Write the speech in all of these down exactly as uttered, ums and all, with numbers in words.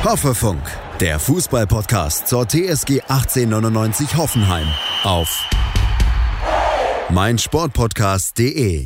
Hoffefunk, der Fußball-Podcast zur T S G achtzehnhundertneunundneunzig Hoffenheim auf meinsportpodcast punkt de.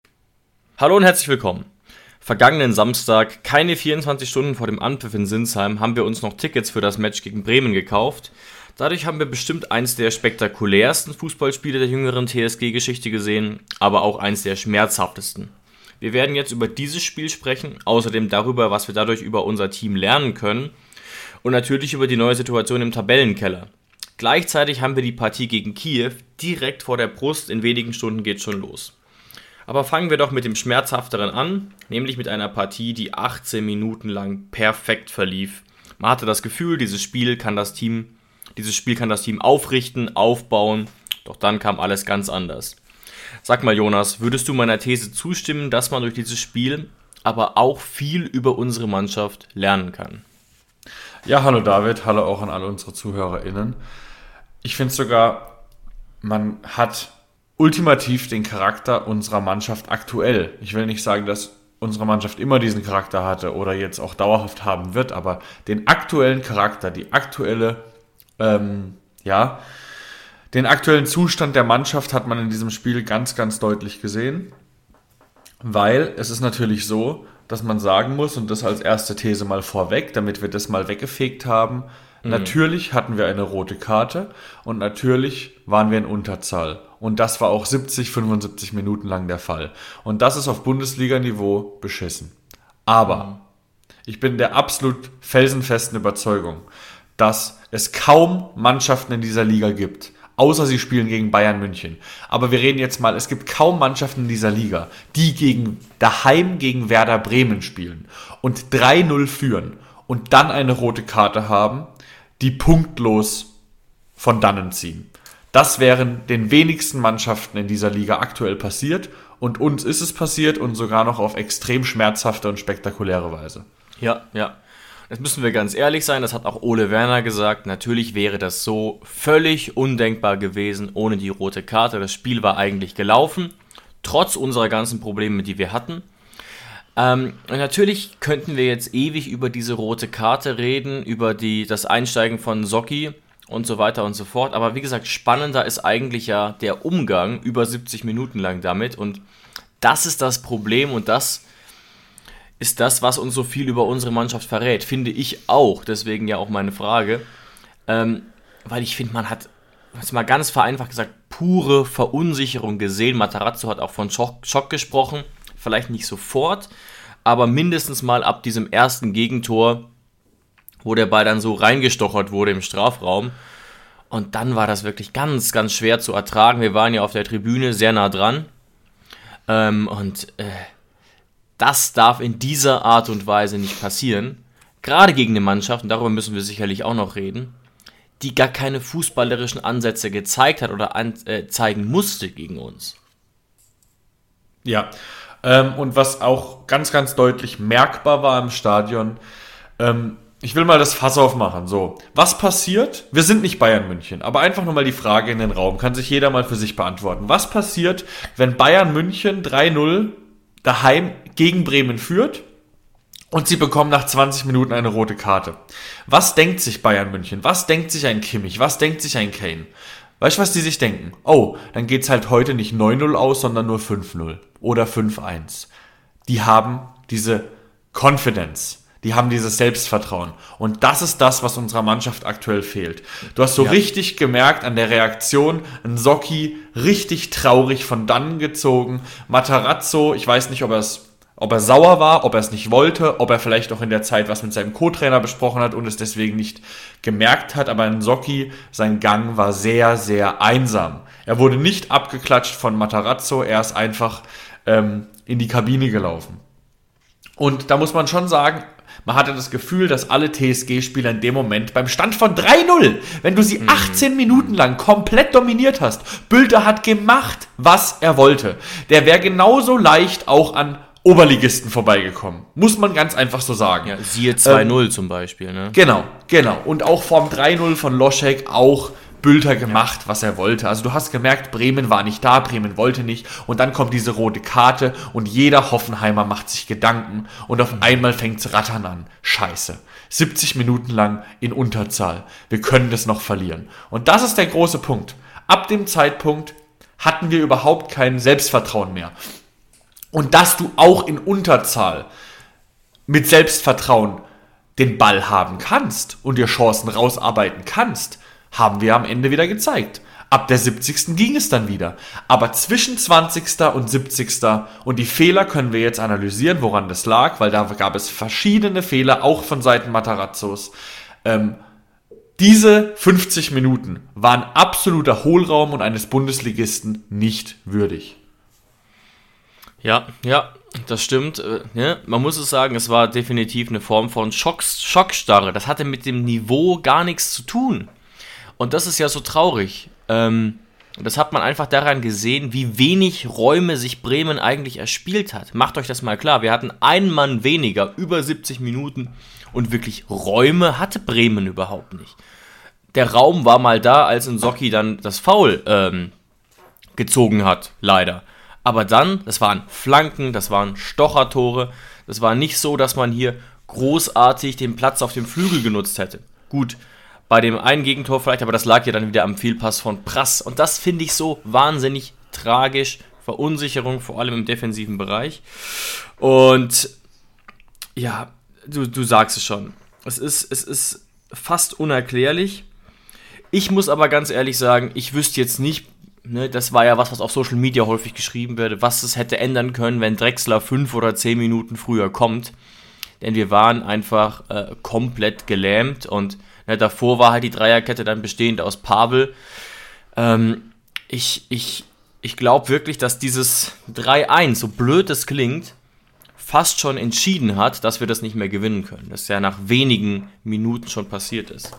Hallo und herzlich willkommen. Vergangenen Samstag, keine vierundzwanzig Stunden vor dem Anpfiff in Sinsheim, haben wir uns noch Tickets für das Match gegen Bremen gekauft. Dadurch haben wir bestimmt eins der spektakulärsten Fußballspiele der jüngeren T S G-Geschichte gesehen, aber auch eins der schmerzhaftesten. Wir werden jetzt über dieses Spiel sprechen, außerdem darüber, was wir dadurch über unser Team lernen können und natürlich über die neue Situation im Tabellenkeller. Gleichzeitig haben wir die Partie gegen Kiew direkt vor der Brust, in wenigen Stunden geht's schon los. Aber fangen wir doch mit dem Schmerzhafteren an, nämlich mit einer Partie, die achtzehn Minuten lang perfekt verlief. Man hatte das Gefühl, dieses Spiel kann das Team, dieses Spiel kann das Team aufrichten, aufbauen, doch dann kam alles ganz anders. Sag mal Jonas, würdest du meiner These zustimmen, dass man durch dieses Spiel aber auch viel über unsere Mannschaft lernen kann? Ja, hallo David, hallo auch an alle unsere ZuhörerInnen. Ich finde sogar, man hat ultimativ den Charakter unserer Mannschaft aktuell. Ich will nicht sagen, dass unsere Mannschaft immer diesen Charakter hatte oder jetzt auch dauerhaft haben wird, aber den aktuellen Charakter, die aktuelle, ähm, ja, den aktuellen Zustand der Mannschaft hat man in diesem Spiel ganz, ganz deutlich gesehen, weil es ist natürlich so, dass man sagen muss, und das als erste These mal vorweg, damit wir das mal weggefegt haben, mhm. Natürlich hatten wir eine rote Karte und natürlich waren wir in Unterzahl. Und das war auch siebzig, fünfundsiebzig Minuten lang der Fall. Und das ist auf Bundesliga-Niveau beschissen. Aber mhm. ich bin der absolut felsenfesten Überzeugung, dass es kaum Mannschaften in dieser Liga gibt, außer sie spielen gegen Bayern München. Aber wir reden jetzt mal, es gibt kaum Mannschaften in dieser Liga, die gegen daheim gegen Werder Bremen spielen und drei null führen und dann eine rote Karte haben, die punktlos von dannen ziehen. Das wären den wenigsten Mannschaften in dieser Liga aktuell passiert und uns ist es passiert und sogar noch auf extrem schmerzhafte und spektakuläre Weise. Ja, ja. Jetzt müssen wir ganz ehrlich sein, das hat auch Ole Werner gesagt, natürlich wäre das so völlig undenkbar gewesen ohne die rote Karte. Das Spiel war eigentlich gelaufen, trotz unserer ganzen Probleme, die wir hatten. Ähm, und natürlich könnten wir jetzt ewig über diese rote Karte reden, über die, das Einsteigen von Socki und so weiter und so fort. Aber wie gesagt, spannender ist eigentlich ja der Umgang über siebzig Minuten lang damit. Und das ist das Problem und das ist das, was uns so viel über unsere Mannschaft verrät. Finde ich auch. Deswegen ja auch meine Frage. Ähm, weil ich finde, man hat, jetzt mal ganz vereinfacht gesagt, pure Verunsicherung gesehen. Matarazzo hat auch von Schock, Schock gesprochen. Vielleicht nicht sofort, aber mindestens mal ab diesem ersten Gegentor, wo der Ball dann so reingestochert wurde im Strafraum. Und dann war das wirklich ganz, ganz schwer zu ertragen. Wir waren ja auf der Tribüne sehr nah dran. Ähm, und äh, das darf in dieser Art und Weise nicht passieren. Gerade gegen eine Mannschaft, und darüber müssen wir sicherlich auch noch reden, die gar keine fußballerischen Ansätze gezeigt hat oder an, äh, zeigen musste gegen uns. Ja, ähm, und was auch ganz, ganz deutlich merkbar war im Stadion, ähm, ich will mal das Fass aufmachen. So, was passiert? Wir sind nicht Bayern München, aber einfach nur mal die Frage in den Raum, kann sich jeder mal für sich beantworten. Was passiert, wenn Bayern München drei null daheim gegen Bremen führt und sie bekommen nach zwanzig Minuten eine rote Karte? Was denkt sich Bayern München? Was denkt sich ein Kimmich? Was denkt sich ein Kane? Weißt du, was die sich denken? Oh, dann geht's halt heute nicht neun null aus, sondern nur fünf null oder fünf eins. Die haben diese Confidence. Die haben dieses Selbstvertrauen. Und das ist das, was unserer Mannschaft aktuell fehlt. Du hast so ja. richtig gemerkt an der Reaktion, ein Socki richtig traurig von dannen gezogen. Matarazzo, ich weiß nicht, ob er es, ob er sauer war, ob er es nicht wollte, ob er vielleicht auch in der Zeit was mit seinem Co-Trainer besprochen hat und es deswegen nicht gemerkt hat. Aber ein Socki, sein Gang war sehr, sehr einsam. Er wurde nicht abgeklatscht von Matarazzo, er ist einfach ähm, in die Kabine gelaufen. Und da muss man schon sagen, man hatte das Gefühl, dass alle T S G-Spieler in dem Moment beim Stand von drei null, wenn du sie mhm. achtzehn Minuten lang komplett dominiert hast, Bülter hat gemacht, was er wollte. Der wäre genauso leicht auch an Oberligisten vorbeigekommen. Muss man ganz einfach so sagen. Ja, siehe zwei null ähm, zum Beispiel. Ne? Genau, genau. Und auch vorm drei null von Loschek auch Bülter gemacht, was er wollte. Also du hast gemerkt, Bremen war nicht da, Bremen wollte nicht. Und dann kommt diese rote Karte und jeder Hoffenheimer macht sich Gedanken. Und auf einmal fängt's rattern an. Scheiße. siebzig Minuten lang in Unterzahl. Wir können das noch verlieren. Und das ist der große Punkt. Ab dem Zeitpunkt hatten wir überhaupt kein Selbstvertrauen mehr. Und dass du auch in Unterzahl mit Selbstvertrauen den Ball haben kannst und dir Chancen rausarbeiten kannst, haben wir am Ende wieder gezeigt. Ab der siebzigsten ging es dann wieder. Aber zwischen zwanzigsten und siebzigsten und die Fehler können wir jetzt analysieren, woran das lag, weil da gab es verschiedene Fehler, auch von Seiten Matarazzos. Ähm, diese fünfzig Minuten waren absoluter Hohlraum und eines Bundesligisten nicht würdig. Ja, ja, das stimmt. Äh, ne? Man muss es sagen, es war definitiv eine Form von Schocks, Schockstarre. Das hatte mit dem Niveau gar nichts zu tun. Und das ist ja so traurig. Ähm, das hat man einfach daran gesehen, wie wenig Räume sich Bremen eigentlich erspielt hat. Macht euch das mal klar. Wir hatten einen Mann weniger, über siebzig Minuten. Und wirklich Räume hatte Bremen überhaupt nicht. Der Raum war mal da, als Nsocki dann das Foul ähm, gezogen hat, leider. Aber dann, das waren Flanken, das waren Stochertore. Das war nicht so, dass man hier großartig den Platz auf dem Flügel genutzt hätte. Gut, bei dem einen Gegentor vielleicht, aber das lag ja dann wieder am Fehlpass von Prass. Und das finde ich so wahnsinnig tragisch. Verunsicherung, vor allem im defensiven Bereich. Und ja, du, du sagst es schon. Es ist, es ist fast unerklärlich. Ich muss aber ganz ehrlich sagen, ich wüsste jetzt nicht, ne, das war ja was, was auf Social Media häufig geschrieben wird, was es hätte ändern können, wenn Drexler fünf oder zehn Minuten früher kommt. Denn wir waren einfach äh, komplett gelähmt und ne, davor war halt die Dreierkette dann bestehend aus Pavel. Ähm, ich ich, ich glaube wirklich, dass dieses drei eins, so blöd es klingt, fast schon entschieden hat, dass wir das nicht mehr gewinnen können. Das ja nach wenigen Minuten schon passiert ist.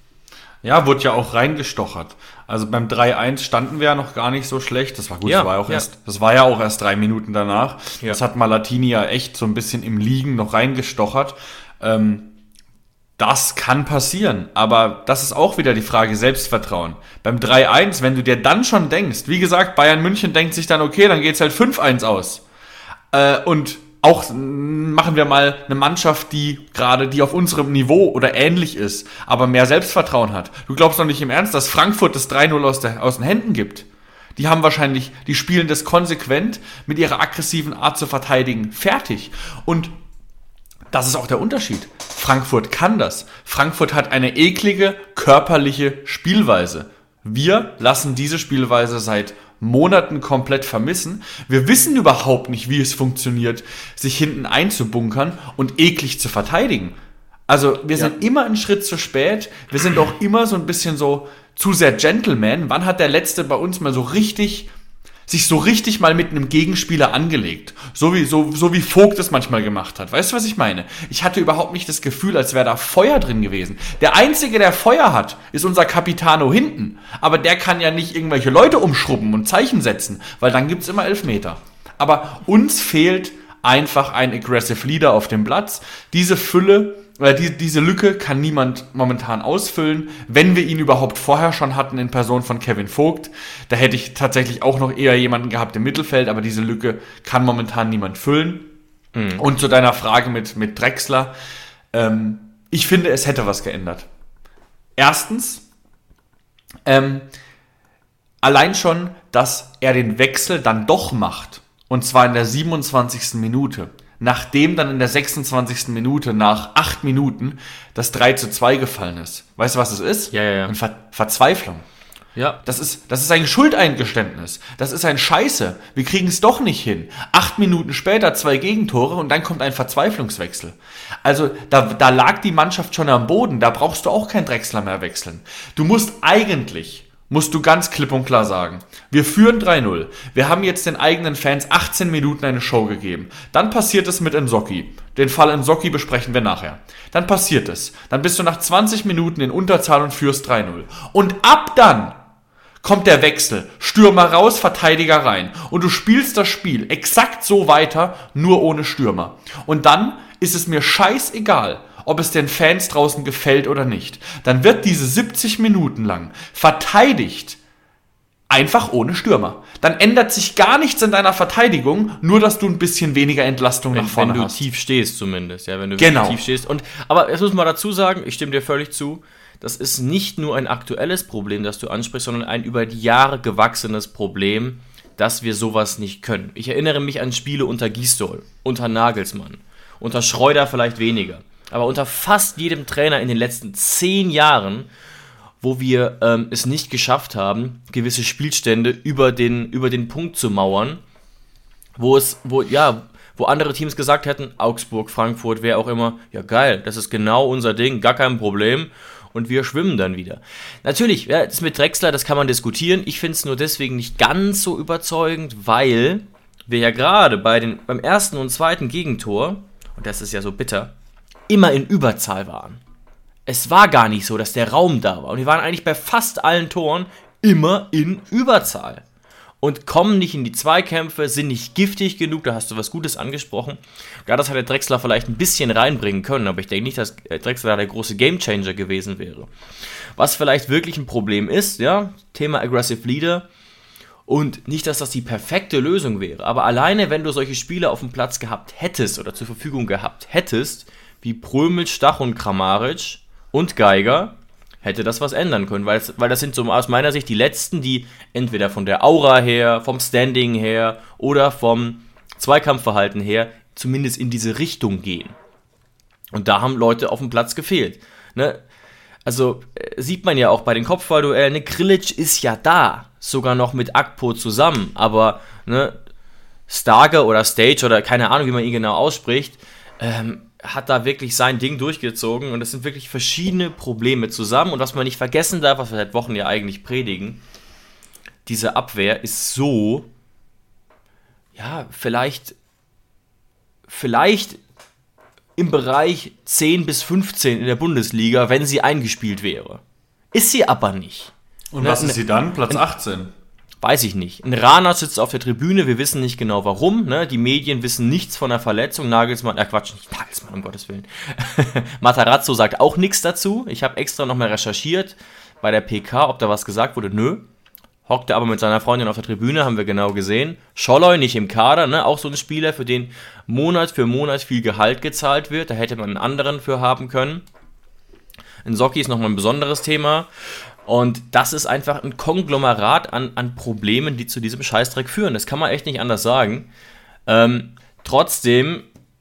Ja, wurde ja auch reingestochert. Also beim drei eins standen wir ja noch gar nicht so schlecht. Das war gut, ja, das war ja auch ja. erst, das war ja auch erst drei Minuten danach. Ja. Das hat Malatini ja echt so ein bisschen im Liegen noch reingestochert. Ähm, das kann passieren, aber das ist auch wieder die Frage Selbstvertrauen. Beim drei eins, wenn du dir dann schon denkst, wie gesagt, Bayern München denkt sich dann, okay, dann geht's halt fünf eins aus. Äh, und auch machen wir mal eine Mannschaft, die gerade, die auf unserem Niveau oder ähnlich ist, aber mehr Selbstvertrauen hat. Du glaubst doch nicht im Ernst, dass Frankfurt das drei null aus, der, aus den Händen gibt. Die haben wahrscheinlich, die spielen das konsequent mit ihrer aggressiven Art zu verteidigen fertig. Und das ist auch der Unterschied. Frankfurt kann das. Frankfurt hat eine eklige, körperliche Spielweise. Wir lassen diese Spielweise seit Monaten komplett vermissen. Wir wissen überhaupt nicht, wie es funktioniert, sich hinten einzubunkern und eklig zu verteidigen. Also wir sind ja. immer einen Schritt zu spät. Wir sind auch immer so ein bisschen so zu sehr Gentleman. Wann hat der Letzte bei uns mal so richtig, sich so richtig mal mit einem Gegenspieler angelegt? So wie, so, so wie Vogt es manchmal gemacht hat. Weißt du, was ich meine? Ich hatte überhaupt nicht das Gefühl, als wäre da Feuer drin gewesen. Der Einzige, der Feuer hat, ist unser Capitano hinten. Aber der kann ja nicht irgendwelche Leute umschrubben und Zeichen setzen, weil dann gibt's immer Elfmeter. Aber uns fehlt einfach ein aggressive Leader auf dem Platz. Diese Fülle, äh, die, diese Lücke kann niemand momentan ausfüllen. Wenn wir ihn überhaupt vorher schon hatten in Person von Kevin Vogt, da hätte ich tatsächlich auch noch eher jemanden gehabt im Mittelfeld, aber diese Lücke kann momentan niemand füllen. Mhm. Und zu deiner Frage mit, mit Drexler, ähm, ich finde, es hätte was geändert. Erstens, ähm, allein schon, dass er den Wechsel dann doch macht. Und zwar in der siebenundzwanzigsten Minute. Nachdem dann in der sechsundzwanzigsten Minute nach acht Minuten das drei zu zwei gefallen ist. Weißt du, was das ist? Ja, ja, ja. Eine Ver- Verzweiflung. Ja. Das ist, das ist ein Schuldeingeständnis. Das ist ein Scheiße. Wir kriegen es doch nicht hin. Acht Minuten später zwei Gegentore und dann kommt ein Verzweiflungswechsel. Also da, da lag die Mannschaft schon am Boden. Da brauchst du auch keinen Drexler mehr wechseln. Du musst eigentlich... musst du ganz klipp und klar sagen, wir führen drei null, wir haben jetzt den eigenen Fans achtzehn Minuten eine Show gegeben, dann passiert es mit Nsocki, den Fall Nsocki besprechen wir nachher, dann passiert es, dann bist du nach zwanzig Minuten in Unterzahl und führst drei null und ab dann kommt der Wechsel, Stürmer raus, Verteidiger rein und du spielst das Spiel exakt so weiter, nur ohne Stürmer und dann ist es mir scheißegal, ob es den Fans draußen gefällt oder nicht, dann wird diese siebzig Minuten lang verteidigt einfach ohne Stürmer. Dann ändert sich gar nichts in deiner Verteidigung, nur dass du ein bisschen weniger Entlastung wenn, nach vorne hast. Wenn du hast. tief stehst zumindest, ja, wenn du genau. tief stehst. Und, aber jetzt muss man dazu sagen, ich stimme dir völlig zu, das ist nicht nur ein aktuelles Problem, das du ansprichst, sondern ein über die Jahre gewachsenes Problem, dass wir sowas nicht können. Ich erinnere mich an Spiele unter Gisdol, unter Nagelsmann, unter Schreuder vielleicht weniger, aber unter fast jedem Trainer in den letzten zehn Jahren, wo wir ähm, es nicht geschafft haben, gewisse Spielstände über den, über den Punkt zu mauern, wo es, wo, ja, wo andere Teams gesagt hätten, Augsburg, Frankfurt, wer auch immer, ja geil, das ist genau unser Ding, gar kein Problem, und wir schwimmen dann wieder. Natürlich, ja, das mit Drexler, das kann man diskutieren, ich finde es nur deswegen nicht ganz so überzeugend, weil wir ja gerade bei den, beim ersten und zweiten Gegentor, und das ist ja so bitter, immer in Überzahl waren. Es war gar nicht so, dass der Raum da war. Und wir waren eigentlich bei fast allen Toren immer in Überzahl. Und kommen nicht in die Zweikämpfe, sind nicht giftig genug, da hast du was Gutes angesprochen. Ja, das hat der Drexler vielleicht ein bisschen reinbringen können, aber ich denke nicht, dass Drexler der große Gamechanger gewesen wäre. Was vielleicht wirklich ein Problem ist, ja, Thema Aggressive Leader. Und nicht, dass das die perfekte Lösung wäre, aber alleine, wenn du solche Spieler auf dem Platz gehabt hättest oder zur Verfügung gehabt hättest, wie Prömel, Stach und Kramaric und Geiger, hätte das was ändern können, weil, es, weil das sind so aus meiner Sicht die letzten, die entweder von der Aura her, vom Standing her oder vom Zweikampfverhalten her zumindest in diese Richtung gehen. Und da haben Leute auf dem Platz gefehlt. Ne? Also äh, sieht man ja auch bei den Kopfballduellen, ne? Krilic ist ja da, sogar noch mit Akpo zusammen, aber ne, Stage oder Stage oder keine Ahnung, wie man ihn genau ausspricht, ähm, hat da wirklich sein Ding durchgezogen und es sind wirklich verschiedene Probleme zusammen und was man nicht vergessen darf, was wir seit Wochen ja eigentlich predigen, diese Abwehr ist so, ja, vielleicht, vielleicht im Bereich zehn bis fünfzehn in der Bundesliga, wenn sie eingespielt wäre. Ist sie aber nicht. Und ne, was ist sie dann? Platz achtzehn? Weiß ich nicht. Ein Rana sitzt auf der Tribüne, wir wissen nicht genau warum, ne? Die Medien wissen nichts von der Verletzung, Nagelsmann, äh Quatsch, nicht Nagelsmann, um Gottes Willen. Matarazzo sagt auch nichts dazu, ich habe extra nochmal recherchiert bei der P K, ob da was gesagt wurde, nö. Hockte aber mit seiner Freundin auf der Tribüne, haben wir genau gesehen. Scholloy nicht im Kader, ne? Auch so ein Spieler, für den Monat für Monat viel Gehalt gezahlt wird, da hätte man einen anderen für haben können. Ein Socki ist nochmal ein besonderes Thema. Und das ist einfach ein Konglomerat an, an Problemen, die zu diesem Scheißdreck führen. Das kann man echt nicht anders sagen. Ähm, trotzdem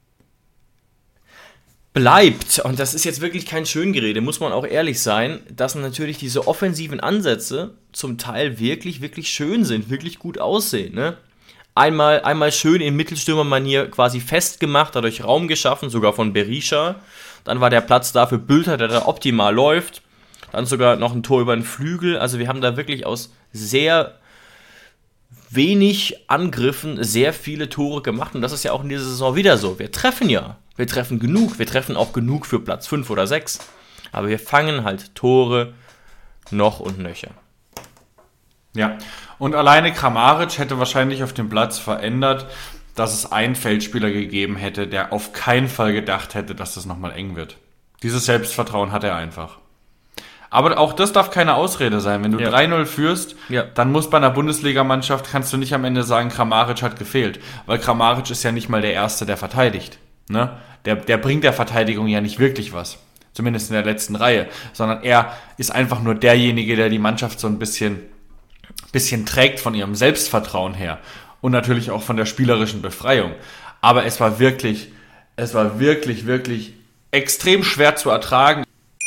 bleibt, und das ist jetzt wirklich kein Schöngerede, muss man auch ehrlich sein, dass natürlich diese offensiven Ansätze zum Teil wirklich, wirklich schön sind, wirklich gut aussehen. Ne? Einmal, einmal schön in Mittelstürmermanier quasi festgemacht, dadurch Raum geschaffen, sogar von Berisha. Dann war der Platz da für Bülter, der da optimal läuft. Dann sogar noch ein Tor über den Flügel. Also wir haben da wirklich aus sehr wenig Angriffen sehr viele Tore gemacht. Und das ist ja auch in dieser Saison wieder so. Wir treffen ja. Wir treffen genug. Wir treffen auch genug für Platz fünf oder sechs. Aber wir fangen halt Tore noch und nöcher. Ja, und alleine Kramaric hätte wahrscheinlich auf dem Platz verändert, dass es einen Feldspieler gegeben hätte, der auf keinen Fall gedacht hätte, dass das nochmal eng wird. Dieses Selbstvertrauen hat er einfach. Aber auch das darf keine Ausrede sein. Wenn du ja. drei null führst, ja. dann muss bei einer Bundesligamannschaft, kannst du nicht am Ende sagen, Kramaric hat gefehlt. Weil Kramaric ist ja nicht mal der Erste, der verteidigt. Ne? Der, der bringt der Verteidigung ja nicht wirklich was. Zumindest in der letzten Reihe. Sondern er ist einfach nur derjenige, der die Mannschaft so ein bisschen, bisschen trägt von ihrem Selbstvertrauen her. Und natürlich auch von der spielerischen Befreiung. Aber es war wirklich, es war wirklich, wirklich extrem schwer zu ertragen.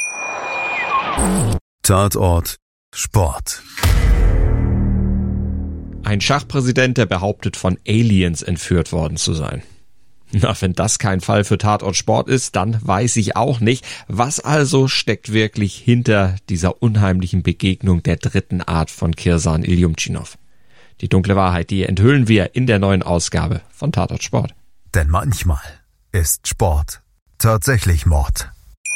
Tatort Sport. Ein Schachpräsident, der behauptet, von Aliens entführt worden zu sein. Na, wenn das kein Fall für Tatort Sport ist, dann weiß ich auch nicht. Was also steckt wirklich hinter dieser unheimlichen Begegnung der dritten Art von Kirsan Iljumtschinov? Die dunkle Wahrheit, die enthüllen wir in der neuen Ausgabe von Tatort Sport. Denn manchmal ist Sport tatsächlich Mord.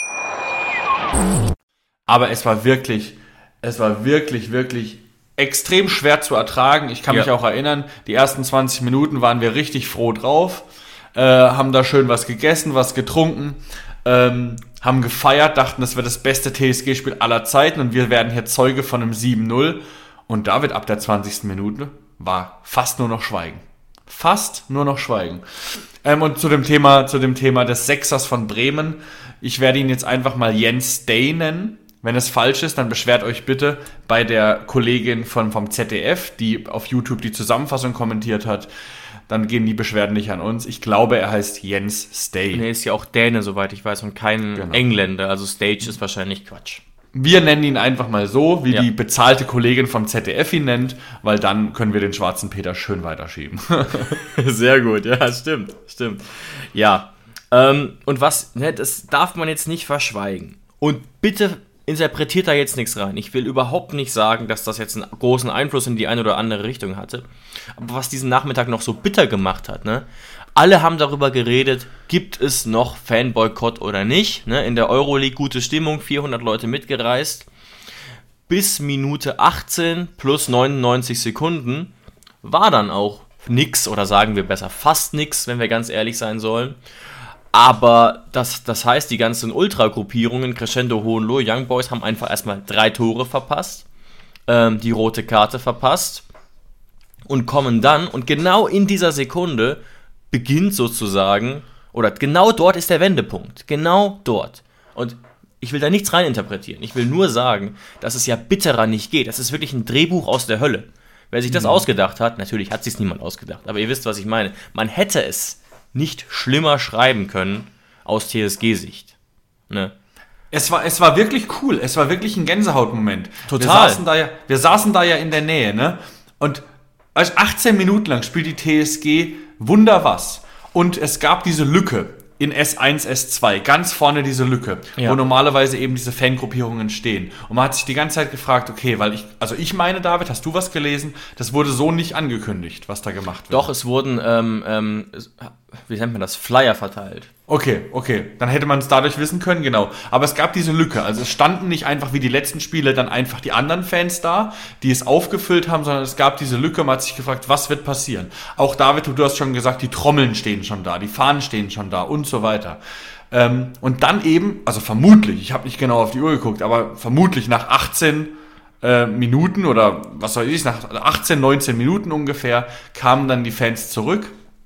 Aber es war wirklich, es war wirklich, wirklich extrem schwer zu ertragen. Ich kann ja. mich auch erinnern, die ersten zwanzig Minuten waren wir richtig froh drauf, äh, haben da schön was gegessen, was getrunken. ähm, haben gefeiert, dachten, das wäre das beste T S G-Spiel aller Zeiten und wir werden hier Zeuge von einem sieben null. Und David ab der zwanzigsten Minute war fast nur noch Schweigen. Fast nur noch Schweigen. Ähm, und zu dem Thema, zu dem Thema des Sechsers von Bremen. Ich werde ihn jetzt einfach mal Jens Stay nennen. Wenn es falsch ist, dann beschwert euch bitte bei der Kollegin von, vom Z D F, die auf YouTube die Zusammenfassung kommentiert hat. Dann gehen die Beschwerden nicht an uns. Ich glaube, er heißt Jens Stay. Er ist ja auch Däne, soweit ich weiß, und kein genau. Engländer. Also Stage ist wahrscheinlich Quatsch. Wir nennen ihn einfach mal so, wie ja. die bezahlte Kollegin vom Z D F ihn nennt, weil dann können wir den schwarzen Peter schön weiterschieben. Sehr gut, ja, stimmt, stimmt. Ja, ähm, und was, ne, das darf man jetzt nicht verschweigen. Und bitte interpretiert da jetzt nichts rein. Ich will überhaupt nicht sagen, dass das jetzt einen großen Einfluss in die eine oder andere Richtung hatte. Aber was diesen Nachmittag noch so bitter gemacht hat, ne? Alle haben darüber geredet, gibt es noch Fanboykott oder nicht, ne? In der Euroleague gute Stimmung, vierhundert Leute mitgereist. Bis Minute achtzehn plus neunundneunzig Sekunden war dann auch nix, oder sagen wir besser fast nix, wenn wir ganz ehrlich sein sollen. Aber das, das heißt, die ganzen Ultra-Gruppierungen, Crescendo, Hohenlohe, Young Boys, haben einfach erstmal drei Tore verpasst, ähm, die rote Karte verpasst und kommen dann, und genau in dieser Sekunde beginnt sozusagen, oder genau dort ist der Wendepunkt, genau dort. Und ich will da nichts reininterpretieren, ich will nur sagen, dass es ja bitterer nicht geht. Das ist wirklich ein Drehbuch aus der Hölle. Wer sich das mhm. ausgedacht hat, natürlich hat sich niemand ausgedacht, aber ihr wisst, was ich meine. Man hätte es nicht schlimmer schreiben können aus T S G-Sicht. Ne? Es war, es war wirklich cool. Es war wirklich ein Gänsehautmoment. Total. Wir saßen da ja, wir saßen da ja in der Nähe, ne? Und also achtzehn Minuten lang spielt die T S G Wunder was. Und es gab diese Lücke in S eins, S zwei, ganz vorne diese Lücke, ja. wo normalerweise eben diese Fangruppierungen stehen. Und man hat sich die ganze Zeit gefragt, okay, weil ich, also ich meine, David, hast du was gelesen? Das wurde so nicht angekündigt, was da gemacht wird. Doch, es wurden, ähm, ähm, wie nennt man das, Flyer verteilt. Okay, okay, dann hätte man es dadurch wissen können, genau. Aber es gab diese Lücke, also es standen nicht einfach wie die letzten Spiele dann einfach die anderen Fans da, die es aufgefüllt haben, sondern es gab diese Lücke, man hat sich gefragt, was wird passieren? Auch David, du hast schon gesagt, die Trommeln stehen schon da, die Fahnen stehen schon da und so weiter. Ähm, und dann eben, also vermutlich, ich habe nicht genau auf die Uhr geguckt, aber vermutlich nach achtzehn äh, Minuten oder was soll ich, nach achtzehn, neunzehn Minuten ungefähr, kamen dann die Fans zurück.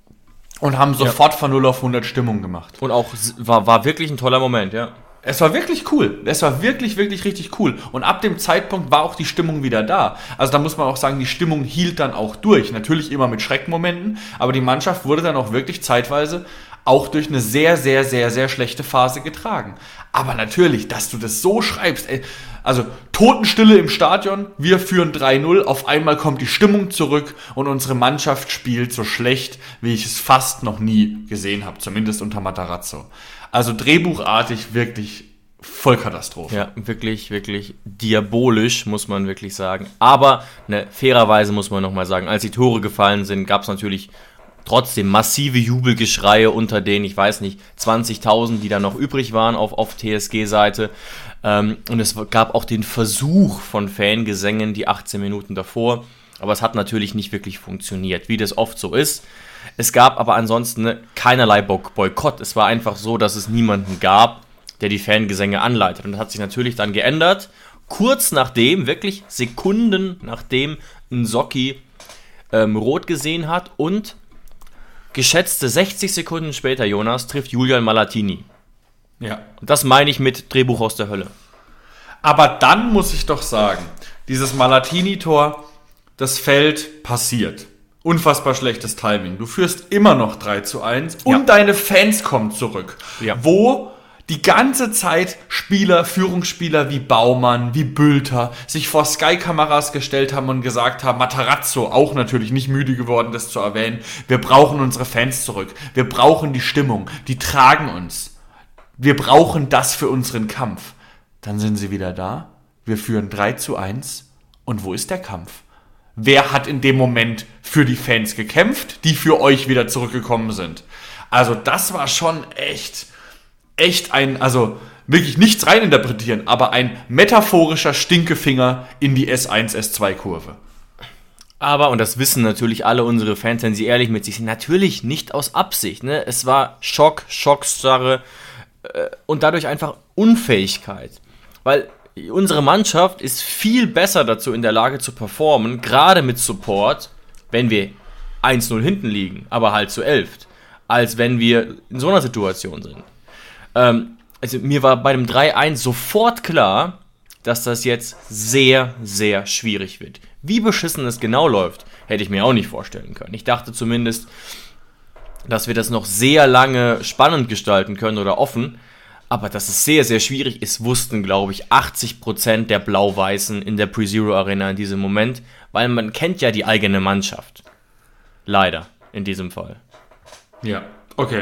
Und haben sofort ja. von null auf hundert Stimmung gemacht. Und auch war, war wirklich ein toller Moment, ja. Es war wirklich cool. Es war wirklich, wirklich richtig cool. Und ab dem Zeitpunkt war auch die Stimmung wieder da. Also da muss man auch sagen, die Stimmung hielt dann auch durch. Natürlich immer mit Schreckmomenten, aber die Mannschaft wurde dann auch wirklich zeitweise auch durch eine sehr, sehr, sehr, sehr schlechte Phase getragen. Aber natürlich, dass du das so schreibst, ey, also Totenstille im Stadion, wir führen drei null, auf einmal kommt die Stimmung zurück und unsere Mannschaft spielt so schlecht, wie ich es fast noch nie gesehen habe, zumindest unter Matarazzo. Also drehbuchartig wirklich Vollkatastrophe. Ja, wirklich, wirklich diabolisch, muss man wirklich sagen. Aber ne, fairerweise muss man nochmal sagen, als die Tore gefallen sind, gab es natürlich trotzdem massive Jubelgeschreie unter den, ich weiß nicht, zwanzigtausend, die da noch übrig waren auf, auf T S G-Seite. Ähm, und es gab auch den Versuch von Fangesängen die achtzehn Minuten davor. Aber es hat natürlich nicht wirklich funktioniert, wie das oft so ist. Es gab aber ansonsten ne, keinerlei Boykott. Es war einfach so, dass es niemanden gab, der die Fangesänge anleitet. Und das hat sich natürlich dann geändert. Kurz nachdem, wirklich Sekunden nachdem Nsocki ähm, rot gesehen hat und geschätzte sechzig Sekunden später, Jonas, trifft Julian Malatini. Ja. Und das meine ich mit Drehbuch aus der Hölle. Aber dann muss ich doch sagen, dieses Malatini-Tor, das Feld passiert. Unfassbar schlechtes Timing. Du führst immer noch drei zu eins und ja. deine Fans kommen zurück. Ja. Wo die ganze Zeit Spieler, Führungsspieler wie Baumann, wie Bülter sich vor Sky-Kameras gestellt haben und gesagt haben, Matarazzo, auch natürlich nicht müde geworden, das zu erwähnen, wir brauchen unsere Fans zurück, wir brauchen die Stimmung, die tragen uns, wir brauchen das für unseren Kampf. Dann sind sie wieder da, wir führen drei zu eins und wo ist der Kampf? Wer hat in dem Moment für die Fans gekämpft, die für euch wieder zurückgekommen sind? Also das war schon echt... echt ein, also wirklich nichts reininterpretieren, aber ein metaphorischer Stinkefinger in die S eins, S zwei Kurve. Aber, und das wissen natürlich alle unsere Fans, wenn sie ehrlich mit sich sind, natürlich nicht aus Absicht. Ne? Es war Schock, Schockstarre. äh, und dadurch einfach Unfähigkeit. Weil unsere Mannschaft ist viel besser dazu in der Lage zu performen, gerade mit Support, wenn wir eins null hinten liegen, aber halt zu elf, als wenn wir in so einer Situation sind. Ähm, also mir war bei dem drei eins sofort klar, dass das jetzt sehr, sehr schwierig wird. Wie beschissen es genau läuft, hätte ich mir auch nicht vorstellen können. Ich dachte zumindest, dass wir das noch sehr lange spannend gestalten können oder offen, aber dass es sehr, sehr schwierig ist, wussten, glaube ich, achtzig Prozent der Blau-Weißen in der Pre-Zero Arena in diesem Moment, weil man kennt ja die eigene Mannschaft. Leider, in diesem Fall. Ja, okay.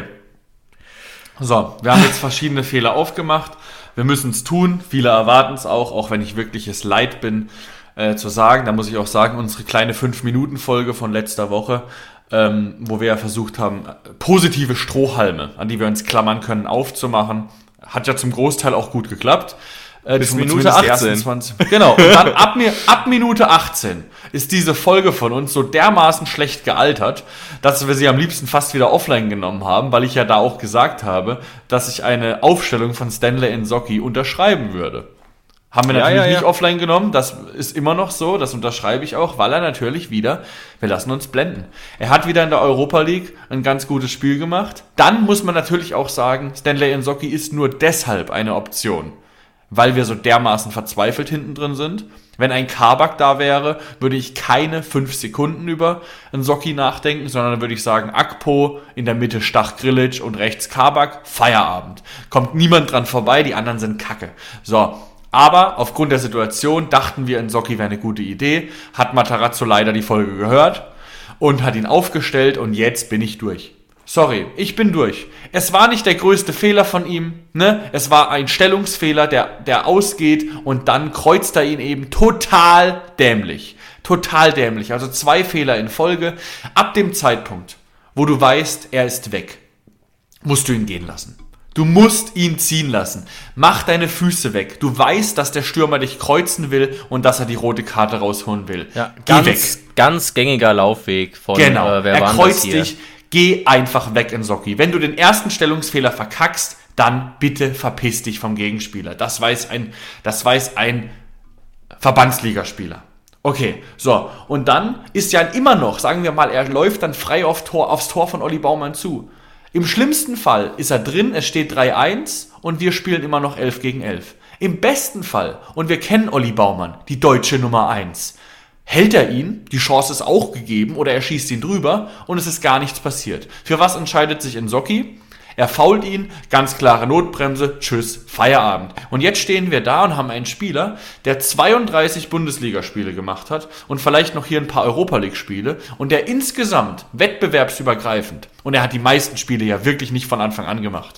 So, wir haben jetzt verschiedene Fehler aufgemacht. Wir müssen es tun. Viele erwarten es auch, auch wenn ich wirklich es leid bin, äh, zu sagen. Da muss ich auch sagen, unsere kleine fünf Minuten Folge von letzter Woche, ähm, wo wir ja versucht haben, positive Strohhalme, an die wir uns klammern können, aufzumachen, hat ja zum Großteil auch gut geklappt. Äh, Bis Minute achtzehn. zwanzig Genau, und dann ab, ab Minute achtzehn ist diese Folge von uns so dermaßen schlecht gealtert, dass wir sie am liebsten fast wieder offline genommen haben, weil ich ja da auch gesagt habe, dass ich eine Aufstellung von Stanley Nzocki unterschreiben würde. Haben wir natürlich ja, ja, nicht ja. offline genommen, das ist immer noch so, das unterschreibe ich auch, weil er natürlich wieder, wir lassen uns blenden. Er hat wieder in der Europa League ein ganz gutes Spiel gemacht. Dann muss man natürlich auch sagen, Stanley Nzocki ist nur deshalb eine Option, weil wir so dermaßen verzweifelt hinten drin sind. Wenn ein Kabak da wäre, würde ich keine fünf Sekunden über Nzocki nachdenken, sondern dann würde ich sagen, Akpo, in der Mitte Stach Grilic und rechts Kabak, Feierabend. Kommt niemand dran vorbei, die anderen sind kacke. So, aber aufgrund der Situation dachten wir, Nzocki wäre eine gute Idee, hat Matarazzo leider die Folge gehört und hat ihn aufgestellt und jetzt bin ich durch. Sorry, ich bin durch. Es war nicht der größte Fehler von ihm, ne? Es war ein Stellungsfehler, der, der ausgeht und dann kreuzt er ihn eben total dämlich. Total dämlich. Also zwei Fehler in Folge. Ab dem Zeitpunkt, wo du weißt, er ist weg, musst du ihn gehen lassen. Du musst ihn ziehen lassen. Mach deine Füße weg. Du weißt, dass der Stürmer dich kreuzen will und dass er die rote Karte rausholen will. Ja, Geh ganz, weg. Ganz gängiger Laufweg von genau. äh, wer er war kreuzt das hier? dich. Geh einfach weg, Nzocki. Wenn du den ersten Stellungsfehler verkackst, dann bitte verpiss dich vom Gegenspieler. Das weiß ein, das weiß ein Verbandsligaspieler. Okay, so. Und dann ist ja immer noch, sagen wir mal, er läuft dann frei auf Tor, aufs Tor von Olli Baumann zu. Im schlimmsten Fall ist er drin, es steht drei eins und wir spielen immer noch elf gegen elf. Im besten Fall, und wir kennen Olli Baumann, die deutsche Nummer eins, hält er ihn, die Chance ist auch gegeben, oder er schießt ihn drüber und es ist gar nichts passiert. Für was entscheidet sich Nzocki? Er fault ihn, ganz klare Notbremse, tschüss, Feierabend. Und jetzt stehen wir da und haben einen Spieler, der zweiunddreißig Bundesligaspiele gemacht hat und vielleicht noch hier ein paar Europa-League-Spiele und der insgesamt wettbewerbsübergreifend, und er hat die meisten Spiele ja wirklich nicht von Anfang an gemacht,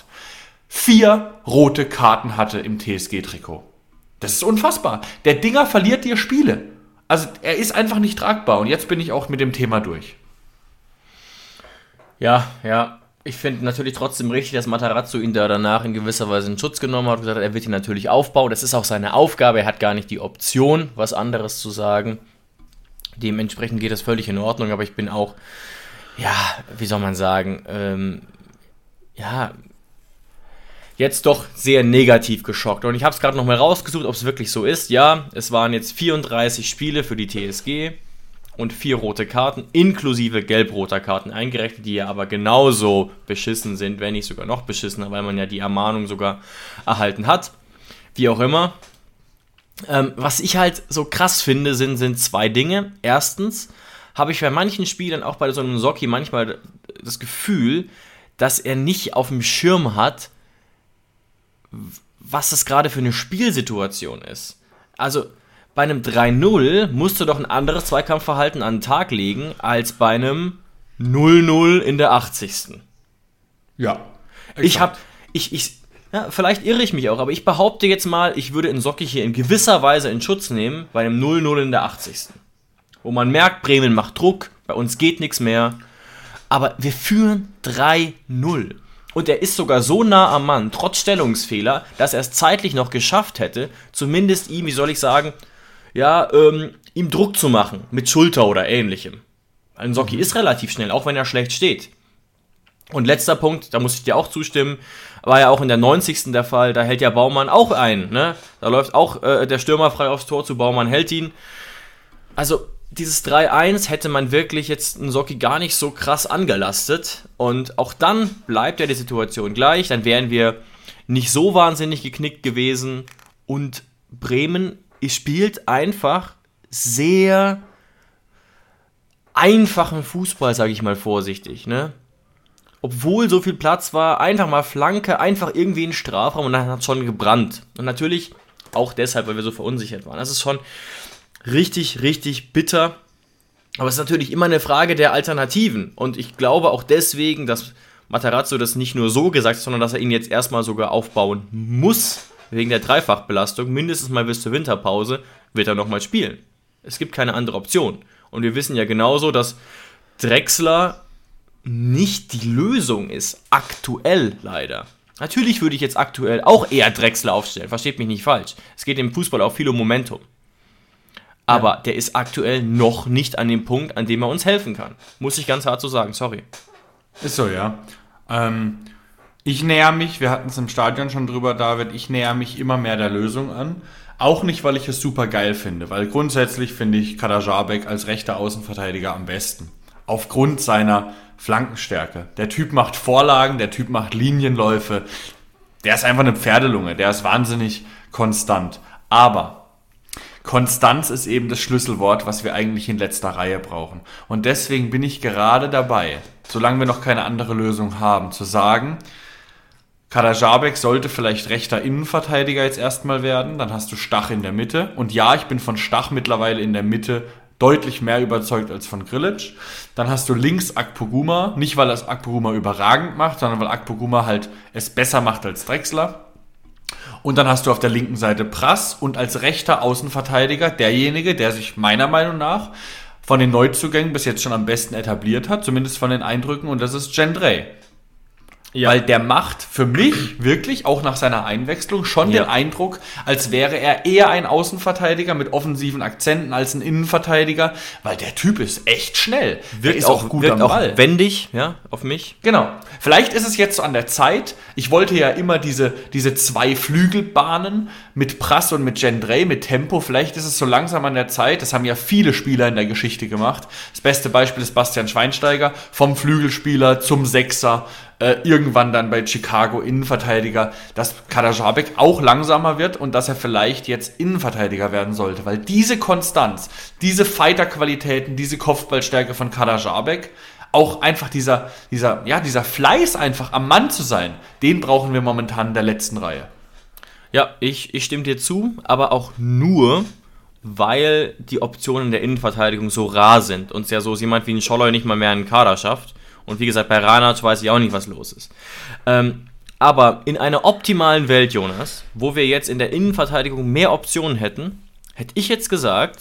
vier rote Karten hatte im T S G-Trikot. Das ist unfassbar. Der Dinger verliert dir Spiele. Also er ist einfach nicht tragbar und jetzt bin ich auch mit dem Thema durch. Ja, ja. Ich finde natürlich trotzdem richtig, dass Matarazzo ihn da danach in gewisser Weise in Schutz genommen hat und gesagt hat, er wird ihn natürlich aufbauen. Das ist auch seine Aufgabe. Er hat gar nicht die Option, was anderes zu sagen. Dementsprechend geht das völlig in Ordnung. Aber ich bin auch, ja, wie soll man sagen, ähm, ja, jetzt doch sehr negativ geschockt. Und ich habe es gerade nochmal rausgesucht, ob es wirklich so ist. Ja, es waren jetzt vierunddreißig Spiele für die T S G und vier rote Karten, inklusive gelb-roter Karten eingerechnet, die ja aber genauso beschissen sind, wenn nicht sogar noch beschissener, weil man ja die Ermahnung sogar erhalten hat. Wie auch immer. Ähm, was ich halt so krass finde, sind, sind zwei Dinge. Erstens habe ich bei manchen Spielern, auch bei so einem Nzocki, manchmal das Gefühl, dass er nicht auf dem Schirm hat, was das gerade für eine Spielsituation ist. Also bei einem drei null musst du doch ein anderes Zweikampfverhalten an den Tag legen, als bei einem null null in der achtzigsten Ja. Exakt. Ich hab, ich, ich, ja, vielleicht irre ich mich auch, aber ich behaupte jetzt mal, ich würde Nzocki hier in gewisser Weise in Schutz nehmen, bei einem null null in der achtzigsten Wo man merkt, Bremen macht Druck, bei uns geht nichts mehr, aber wir führen drei null. Und er ist sogar so nah am Mann, trotz Stellungsfehler, dass er es zeitlich noch geschafft hätte, zumindest ihm, wie soll ich sagen, ja, ähm, ihm Druck zu machen, mit Schulter oder ähnlichem. Nzocki mhm. ist relativ schnell, auch wenn er schlecht steht. Und letzter Punkt, da muss ich dir auch zustimmen, war ja auch in der neunzigsten der Fall, da hält ja Baumann auch ein, ne? Da läuft auch äh, der Stürmer frei aufs Tor zu, Baumann hält ihn. Also dieses drei eins hätte man wirklich jetzt Nsocki gar nicht so krass angelastet. Und auch dann bleibt ja die Situation gleich, dann wären wir nicht so wahnsinnig geknickt gewesen. Und Bremen spielt einfach sehr einfachen Fußball, sage ich mal vorsichtig, ne? Obwohl so viel Platz war, einfach mal Flanke, einfach irgendwie in den Strafraum und dann hat es schon gebrannt. Und natürlich auch deshalb, weil wir so verunsichert waren. Das ist schon richtig, richtig bitter. Aber es ist natürlich immer eine Frage der Alternativen. Und ich glaube auch deswegen, dass Matarazzo das nicht nur so gesagt hat, sondern dass er ihn jetzt erstmal sogar aufbauen muss, wegen der Dreifachbelastung. Mindestens mal bis zur Winterpause wird er nochmal spielen. Es gibt keine andere Option. Und wir wissen ja genauso, dass Drexler nicht die Lösung ist, aktuell leider. Natürlich würde ich jetzt aktuell auch eher Drexler aufstellen, versteht mich nicht falsch. Es geht im Fußball auch viel um Momentum. Aber ja, der ist aktuell noch nicht an dem Punkt, an dem er uns helfen kann. Muss ich ganz hart so sagen, sorry. Ist so, ja. Ähm, ich näher mich, wir hatten es im Stadion schon drüber, David, ich näher mich immer mehr der Lösung an. Auch nicht, weil ich es super geil finde, weil grundsätzlich finde ich Kader Žábek als rechter Außenverteidiger am besten. Aufgrund seiner Flankenstärke. Der Typ macht Vorlagen, der Typ macht Linienläufe. Der ist einfach eine Pferdelunge, der ist wahnsinnig konstant. Aber Konstanz ist eben das Schlüsselwort, was wir eigentlich in letzter Reihe brauchen. Und deswegen bin ich gerade dabei, solange wir noch keine andere Lösung haben, zu sagen, Kader Žábek sollte vielleicht rechter Innenverteidiger jetzt erstmal werden, dann hast du Stach in der Mitte. Und ja, ich bin von Stach mittlerweile in der Mitte deutlich mehr überzeugt als von Grilic. Dann hast du links Akpoguma, nicht weil das Akpoguma überragend macht, sondern weil Akpoguma halt es besser macht als Drexler. Und dann hast du auf der linken Seite Prass und als rechter Außenverteidiger derjenige, der sich meiner Meinung nach von den Neuzugängen bis jetzt schon am besten etabliert hat, zumindest von den Eindrücken, und das ist Gendrey. Ja. Weil der macht für mich wirklich, auch nach seiner Einwechslung, schon ja. den Eindruck, als wäre er eher ein Außenverteidiger mit offensiven Akzenten als ein Innenverteidiger, weil der Typ ist echt schnell. Wirkt ist auch, auch gut wirkt am Ball. Auch wendig, ja, auf mich. Genau. Vielleicht ist es jetzt so an der Zeit, ich wollte ja immer diese, diese zwei Flügelbahnen mit Prass und mit Gendrey, mit Tempo, vielleicht ist es so langsam an der Zeit, das haben ja viele Spieler in der Geschichte gemacht. Das beste Beispiel ist Bastian Schweinsteiger, vom Flügelspieler zum Sechser, Äh, irgendwann dann bei Chicago Innenverteidiger, dass Kader Žábek auch langsamer wird und dass er vielleicht jetzt Innenverteidiger werden sollte, weil diese Konstanz, diese Fighter-Qualitäten, diese Kopfballstärke von Kader Žábek, auch einfach dieser, dieser, ja, dieser Fleiß einfach am Mann zu sein, den brauchen wir momentan in der letzten Reihe. Ja, ich, ich stimme dir zu, aber auch nur, weil die Optionen der Innenverteidigung so rar sind und es ja so jemand wie ein Scholloy nicht mal mehr einen Kader schafft. Und wie gesagt, bei Ranac weiß ich auch nicht, was los ist. Ähm, aber in einer optimalen Welt, Jonas, wo wir jetzt in der Innenverteidigung mehr Optionen hätten, hätte ich jetzt gesagt,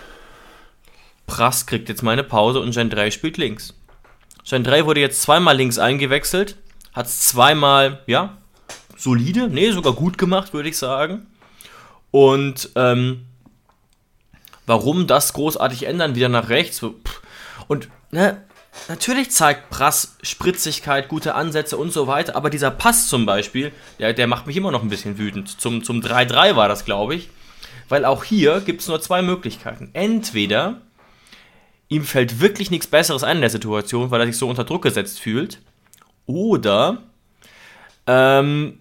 Prass kriegt jetzt mal eine Pause und Gendrey spielt links. Gendrey wurde jetzt zweimal links eingewechselt, hat es zweimal, ja, solide, nee, sogar gut gemacht, würde ich sagen. Und ähm, warum das großartig ändern, wieder nach rechts? Und, ne, natürlich zeigt Prass Spritzigkeit, gute Ansätze und so weiter, aber dieser Pass zum Beispiel, der, der macht mich immer noch ein bisschen wütend. Zum, zum drei drei war das, glaube ich, weil auch hier gibt es nur zwei Möglichkeiten. Entweder ihm fällt wirklich nichts Besseres ein in der Situation, weil er sich so unter Druck gesetzt fühlt, oder ähm,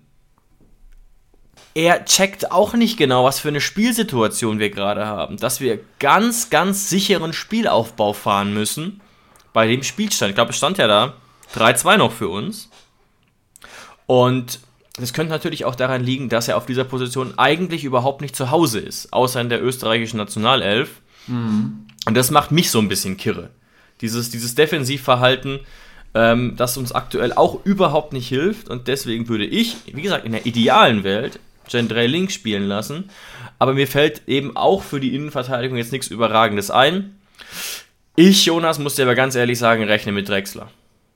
er checkt auch nicht genau, was für eine Spielsituation wir gerade haben, dass wir ganz, ganz sicheren Spielaufbau fahren müssen, bei dem Spielstand. Ich glaube, es stand ja da drei zwei noch für uns. Und das könnte natürlich auch daran liegen, dass er auf dieser Position eigentlich überhaupt nicht zu Hause ist, außer in der österreichischen Nationalelf. Mhm. Und das macht mich so ein bisschen kirre. Dieses, dieses Defensivverhalten, ähm, das uns aktuell auch überhaupt nicht hilft. Und deswegen würde ich, wie gesagt, in der idealen Welt Gendrey links spielen lassen. Aber mir fällt eben auch für die Innenverteidigung jetzt nichts Überragendes ein. Ich, Jonas, muss dir aber ganz ehrlich sagen, rechne mit Drexler.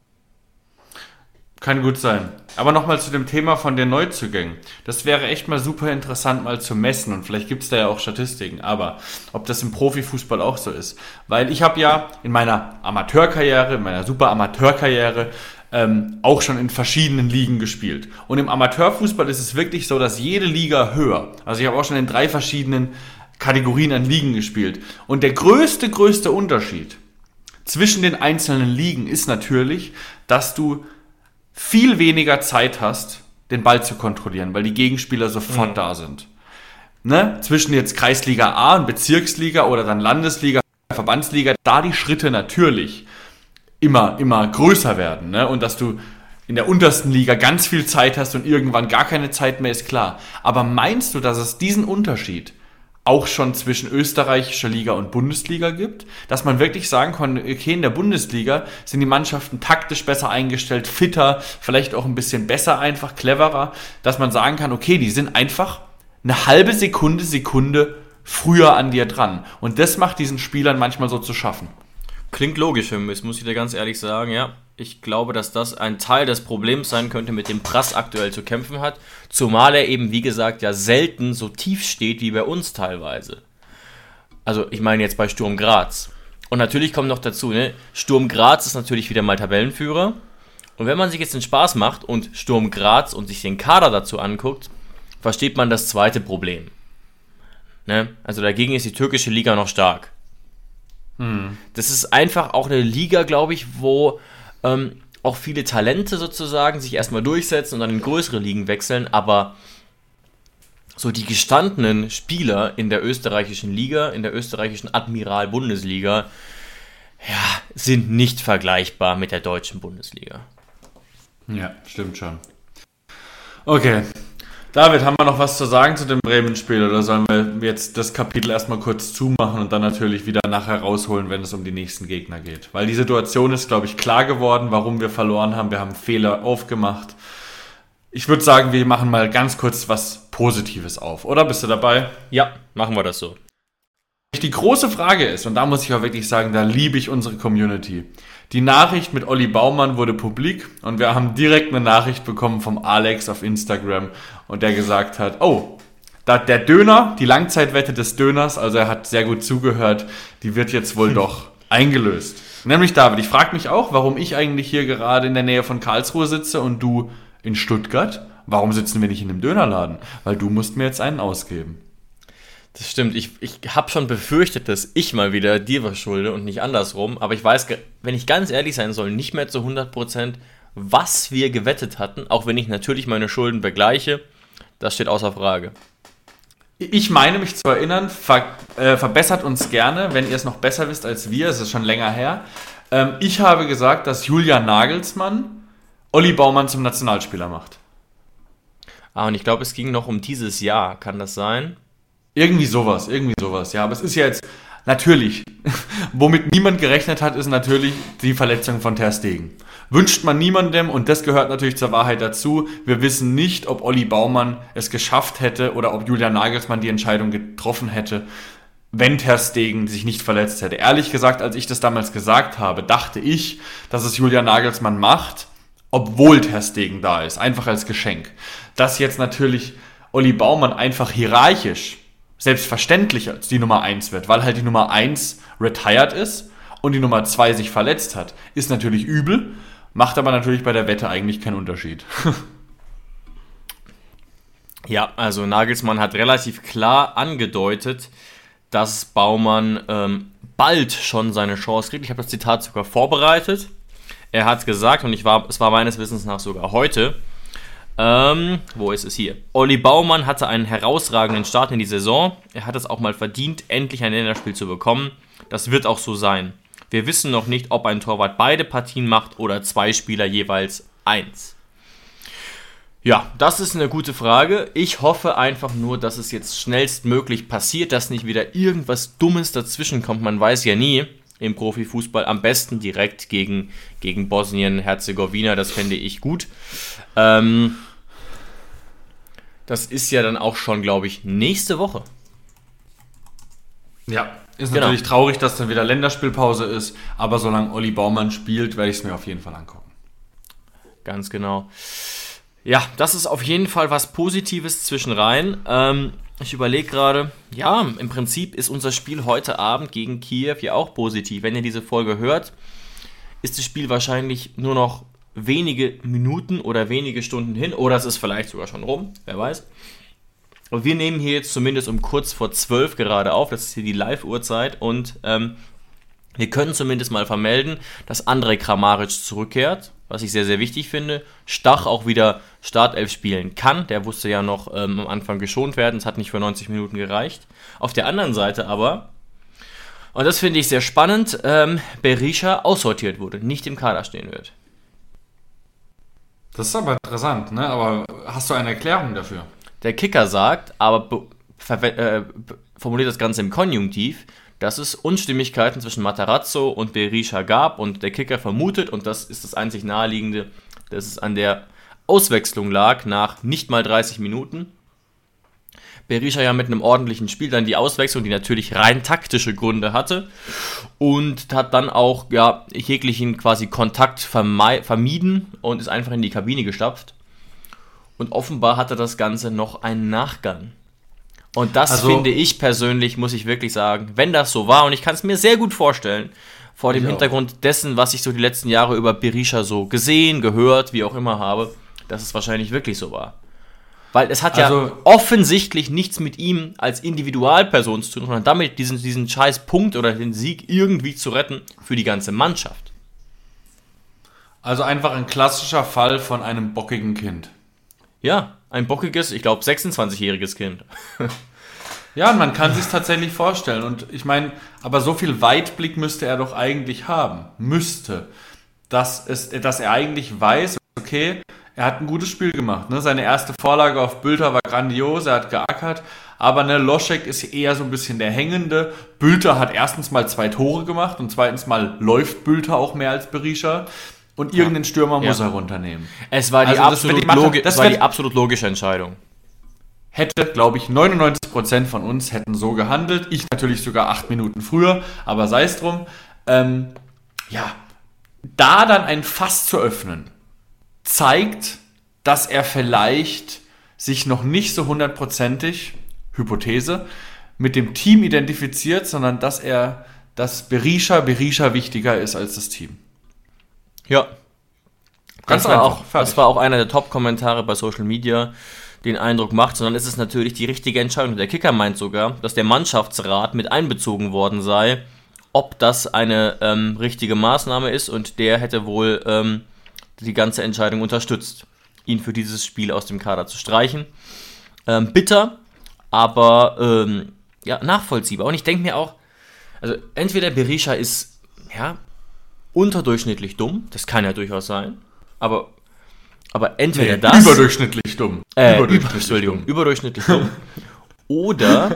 Kann gut sein. Aber nochmal zu dem Thema von den Neuzugängen. Das wäre echt mal super interessant mal zu messen und vielleicht gibt es da ja auch Statistiken, aber ob das im Profifußball auch so ist. Weil ich habe ja in meiner Amateurkarriere, in meiner super Amateurkarriere ähm, auch schon in verschiedenen Ligen gespielt. Und im Amateurfußball ist es wirklich so, dass jede Liga höher, also ich habe auch schon in drei verschiedenen Kategorien an Ligen gespielt. Und der größte, größte Unterschied zwischen den einzelnen Ligen ist natürlich, dass du viel weniger Zeit hast, den Ball zu kontrollieren, weil die Gegenspieler sofort mhm. da sind. Ne? Zwischen jetzt Kreisliga A und Bezirksliga oder dann Landesliga, Verbandsliga, da die Schritte natürlich immer, immer größer werden. Ne? Und dass du in der untersten Liga ganz viel Zeit hast und irgendwann gar keine Zeit mehr, ist klar. Aber meinst du, dass es diesen Unterschied auch schon zwischen österreichischer Liga und Bundesliga gibt, dass man wirklich sagen kann, okay, in der Bundesliga sind die Mannschaften taktisch besser eingestellt, fitter, vielleicht auch ein bisschen besser, einfach cleverer, dass man sagen kann, okay, die sind einfach eine halbe Sekunde, Sekunde früher an dir dran. Und das macht diesen Spielern manchmal so zu schaffen. Klingt logisch für mich, muss ich dir ganz ehrlich sagen, ja. Ich glaube, dass das ein Teil des Problems sein könnte, mit dem Prass aktuell zu kämpfen hat. Zumal er eben, wie gesagt, ja selten so tief steht wie bei uns teilweise. Also ich meine jetzt bei Sturm Graz. Und natürlich kommt noch dazu, ne, Sturm Graz ist natürlich wieder mal Tabellenführer. Und wenn man sich jetzt den Spaß macht und Sturm Graz und sich den Kader dazu anguckt, versteht man das zweite Problem. Ne? Also dagegen ist die türkische Liga noch stark. Hm. Das ist einfach auch eine Liga, glaube ich, wo ähm, auch viele Talente sozusagen sich erstmal durchsetzen und dann in größere Ligen wechseln, aber so die gestandenen Spieler in der österreichischen Liga, in der österreichischen Admiral-Bundesliga, ja, sind nicht vergleichbar mit der deutschen Bundesliga. Ja, stimmt schon. Okay. David, haben wir noch was zu sagen zu dem Bremen-Spiel oder sollen wir jetzt das Kapitel erstmal kurz zumachen und dann natürlich wieder nachher rausholen, wenn es um die nächsten Gegner geht? Weil die Situation ist, glaube ich, klar geworden, warum wir verloren haben. Wir haben Fehler aufgemacht. Ich würde sagen, wir machen mal ganz kurz was Positives auf, oder? Bist du dabei? Ja, machen wir das so. Die große Frage ist, und da muss ich auch wirklich sagen, da liebe ich unsere Community. Die Nachricht mit Olli Baumann wurde publik und wir haben direkt eine Nachricht bekommen vom Alex auf Instagram und der gesagt hat, oh, da der Döner, die Langzeitwette des Döners, also er hat sehr gut zugehört, die wird jetzt wohl doch eingelöst. Nämlich David, ich frage mich auch, warum ich eigentlich hier gerade in der Nähe von Karlsruhe sitze und du in Stuttgart. Warum sitzen wir nicht in einem Dönerladen? Weil du musst mir jetzt einen ausgeben. Das stimmt, ich, ich habe schon befürchtet, dass ich mal wieder dir was schulde und nicht andersrum, aber ich weiß, wenn ich ganz ehrlich sein soll, nicht mehr zu hundert Prozent, was wir gewettet hatten, auch wenn ich natürlich meine Schulden begleiche, das steht außer Frage. Ich meine mich zu erinnern, ver, äh, verbessert uns gerne, wenn ihr es noch besser wisst als wir, es ist schon länger her. Ähm, ich habe gesagt, dass Julian Nagelsmann Olli Baumann zum Nationalspieler macht. Ah, und ich glaube, es ging noch um dieses Jahr, kann das sein? Irgendwie sowas, irgendwie sowas, ja, aber es ist ja jetzt, natürlich, womit niemand gerechnet hat, ist natürlich die Verletzung von Ter Stegen. Wünscht man niemandem und das gehört natürlich zur Wahrheit dazu. Wir wissen nicht, ob Olli Baumann es geschafft hätte oder ob Julian Nagelsmann die Entscheidung getroffen hätte, wenn Ter Stegen sich nicht verletzt hätte. Ehrlich gesagt, als ich das damals gesagt habe, dachte ich, dass es Julian Nagelsmann macht, obwohl Ter Stegen da ist, einfach als Geschenk. Dass jetzt natürlich Olli Baumann einfach hierarchisch selbstverständlich als die Nummer eins wird, weil halt die Nummer eins retired ist und die Nummer zwei sich verletzt hat, ist natürlich übel, macht aber natürlich bei der Wette eigentlich keinen Unterschied. Ja, also Nagelsmann hat relativ klar angedeutet, dass Baumann ähm, bald schon seine Chance kriegt. Ich habe das Zitat sogar vorbereitet. Er hat gesagt, und ich war, es war meines Wissens nach sogar heute, Ähm, wo ist es hier? Olli Baumann hatte einen herausragenden Start in die Saison. Er hat es auch mal verdient, endlich ein Länderspiel zu bekommen. Das wird auch so sein. Wir wissen noch nicht, ob ein Torwart beide Partien macht oder zwei Spieler jeweils eins. Ja, das ist eine gute Frage. Ich hoffe einfach nur, dass es jetzt schnellstmöglich passiert, dass nicht wieder irgendwas Dummes dazwischen kommt. Man weiß ja nie im Profifußball, am besten direkt gegen, gegen Bosnien-Herzegowina. Das fände ich gut. Ähm... Das ist ja dann auch schon, glaube ich, nächste Woche. Ja, ist genau. Natürlich traurig, dass dann wieder Länderspielpause ist, aber solange Olli Baumann spielt, werde ich es mir auf jeden Fall angucken. Ganz genau. Ja, das ist auf jeden Fall was Positives zwischenrein. Ähm, ich überlege gerade, ja, im Prinzip ist unser Spiel heute Abend gegen Kiew ja auch positiv. Wenn ihr diese Folge hört, ist das Spiel wahrscheinlich nur noch wenige Minuten oder wenige Stunden hin, oder es ist vielleicht sogar schon rum, wer weiß. Aber wir nehmen hier jetzt zumindest um kurz vor zwölf gerade auf, das ist hier die Live-Uhrzeit, und ähm, wir können zumindest mal vermelden, dass Andrej Kramaric zurückkehrt, was ich sehr, sehr wichtig finde. Stach auch wieder Startelf spielen kann, der musste ja noch ähm, am Anfang geschont werden, es hat nicht für neunzig Minuten gereicht. Auf der anderen Seite aber, und das finde ich sehr spannend, ähm, Berisha aussortiert wurde, nicht im Kader stehen wird. Das ist aber interessant, ne? Aber hast du eine Erklärung dafür? Der Kicker sagt, aber be- ver- äh, formuliert das Ganze im Konjunktiv, dass es Unstimmigkeiten zwischen Matarazzo und Berisha gab, und der Kicker vermutet, und das ist das einzig Naheliegende, dass es an der Auswechslung lag nach nicht mal dreißig Minuten. Berisha ja mit einem ordentlichen Spiel, dann die Auswechslung, die natürlich rein taktische Gründe hatte, und hat dann auch ja, jeglichen quasi Kontakt vermei- vermieden und ist einfach in die Kabine gestapft. Und offenbar hatte das Ganze noch einen Nachgang. Und das also, finde ich persönlich, muss ich wirklich sagen, wenn das so war, und ich kann es mir sehr gut vorstellen, vor dem Hintergrund auch. dessen, was ich so die letzten Jahre über Berisha so gesehen, gehört, wie auch immer habe, dass es wahrscheinlich wirklich so war. Weil es hat also, ja offensichtlich nichts mit ihm als Individualperson zu tun, sondern damit diesen, diesen scheiß Punkt oder den Sieg irgendwie zu retten für die ganze Mannschaft. Also einfach ein klassischer Fall von einem bockigen Kind. Ja, ein bockiges, ich glaube sechsundzwanzigjähriges Kind. Ja, man kann sich tatsächlich vorstellen. Und ich meine, aber so viel Weitblick müsste er doch eigentlich haben. Müsste. Dass, es, dass er eigentlich weiß, okay, er hat ein gutes Spiel gemacht. Ne? Seine erste Vorlage auf Bülter war grandios, er hat geackert. Aber ne, Loschek ist eher so ein bisschen der Hängende. Bülter hat erstens mal zwei Tore gemacht und zweitens mal läuft Bülter auch mehr als Berisha. Und irgendeinen Stürmer ja. muss er runternehmen. Es war, die, also absolut die, logi- das war die absolut logische Entscheidung. Hätte, glaube ich, neunundneunzig Prozent von uns hätten so gehandelt. Ich natürlich sogar acht Minuten früher, aber sei es drum. Ähm, ja, da dann ein Fass zu öffnen, zeigt, dass er vielleicht sich noch nicht so hundertprozentig, Hypothese, mit dem Team identifiziert, sondern dass er, dass Berisha, Berisha wichtiger ist als das Team. Ja, ganz das war, auch, das war auch einer der Top-Kommentare bei Social Media, den Eindruck macht, sondern es ist natürlich die richtige Entscheidung. Der Kicker meint sogar, dass der Mannschaftsrat mit einbezogen worden sei, ob das eine ähm, richtige Maßnahme ist, und der hätte wohl ähm, die ganze Entscheidung unterstützt, ihn für dieses Spiel aus dem Kader zu streichen. Ähm, bitter, aber ähm, ja, nachvollziehbar. Und ich denke mir auch, also entweder Berisha ist ja unterdurchschnittlich dumm, das kann ja durchaus sein, aber, aber entweder nee, das... Überdurchschnittlich dumm. Äh, überdurchschnittlich über, Entschuldigung, dumm. überdurchschnittlich dumm. Oder...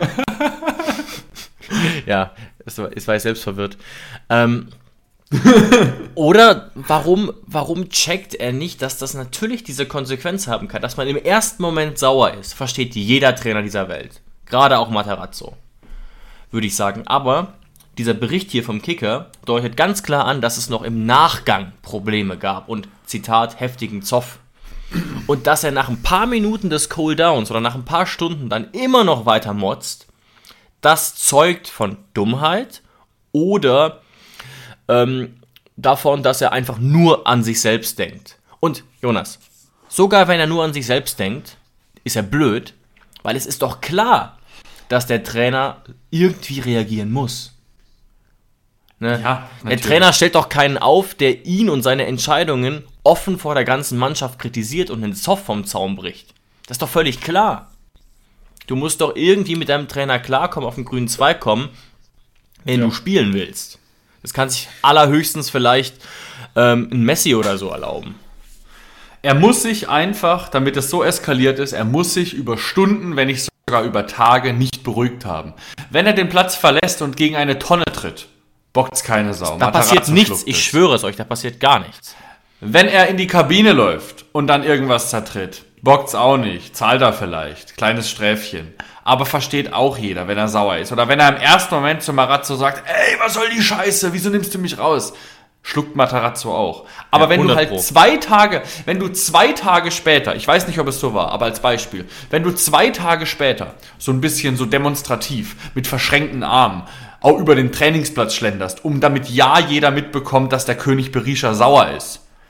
ja, es war, es war ich selbst verwirrt. Ähm, oder warum, warum checkt er nicht, dass das natürlich diese Konsequenz haben kann, dass man im ersten Moment sauer ist, versteht jeder Trainer dieser Welt. Gerade auch Matarazzo, würde ich sagen. Aber dieser Bericht hier vom Kicker deutet ganz klar an, dass es noch im Nachgang Probleme gab und, Zitat, heftigen Zoff. Und dass er nach ein paar Minuten des Cool-Downs oder nach ein paar Stunden dann immer noch weiter motzt, das zeugt von Dummheit oder ähm, davon, dass er einfach nur an sich selbst denkt. Und, Jonas, sogar wenn er nur an sich selbst denkt, ist er blöd, weil es ist doch klar, dass der Trainer irgendwie reagieren muss. Ne? Ja, der Trainer stellt doch keinen auf, der ihn und seine Entscheidungen offen vor der ganzen Mannschaft kritisiert und den Zoff vom Zaun bricht. Das ist doch völlig klar. Du musst doch irgendwie mit deinem Trainer klarkommen, auf den grünen Zweig kommen, wenn ja. du spielen willst. Das kann sich allerhöchstens vielleicht ähm, ein Messi oder so erlauben. Er muss sich einfach, damit es so eskaliert ist, er muss sich über Stunden, wenn nicht sogar über Tage, nicht beruhigt haben. Wenn er den Platz verlässt und gegen eine Tonne tritt, bockt's keine Sau. Da Matarazzo passiert nichts, ich schwöre es euch, da passiert gar nichts. Wenn er in die Kabine läuft und dann irgendwas zertritt, bockt's auch nicht, zahlt er vielleicht, kleines Sträfchen. Aber versteht auch jeder, wenn er sauer ist. Oder wenn er im ersten Moment zu Matarazzo sagt, ey, was soll die Scheiße, wieso nimmst du mich raus? Schluckt Matarazzo auch. Aber ja, wenn du halt Pro. zwei Tage, wenn du zwei Tage später, ich weiß nicht, ob es so war, aber als Beispiel, wenn du zwei Tage später so ein bisschen so demonstrativ mit verschränkten Armen auch über den Trainingsplatz schlenderst, um damit ja jeder mitbekommt, dass der König Berisha sauer ist,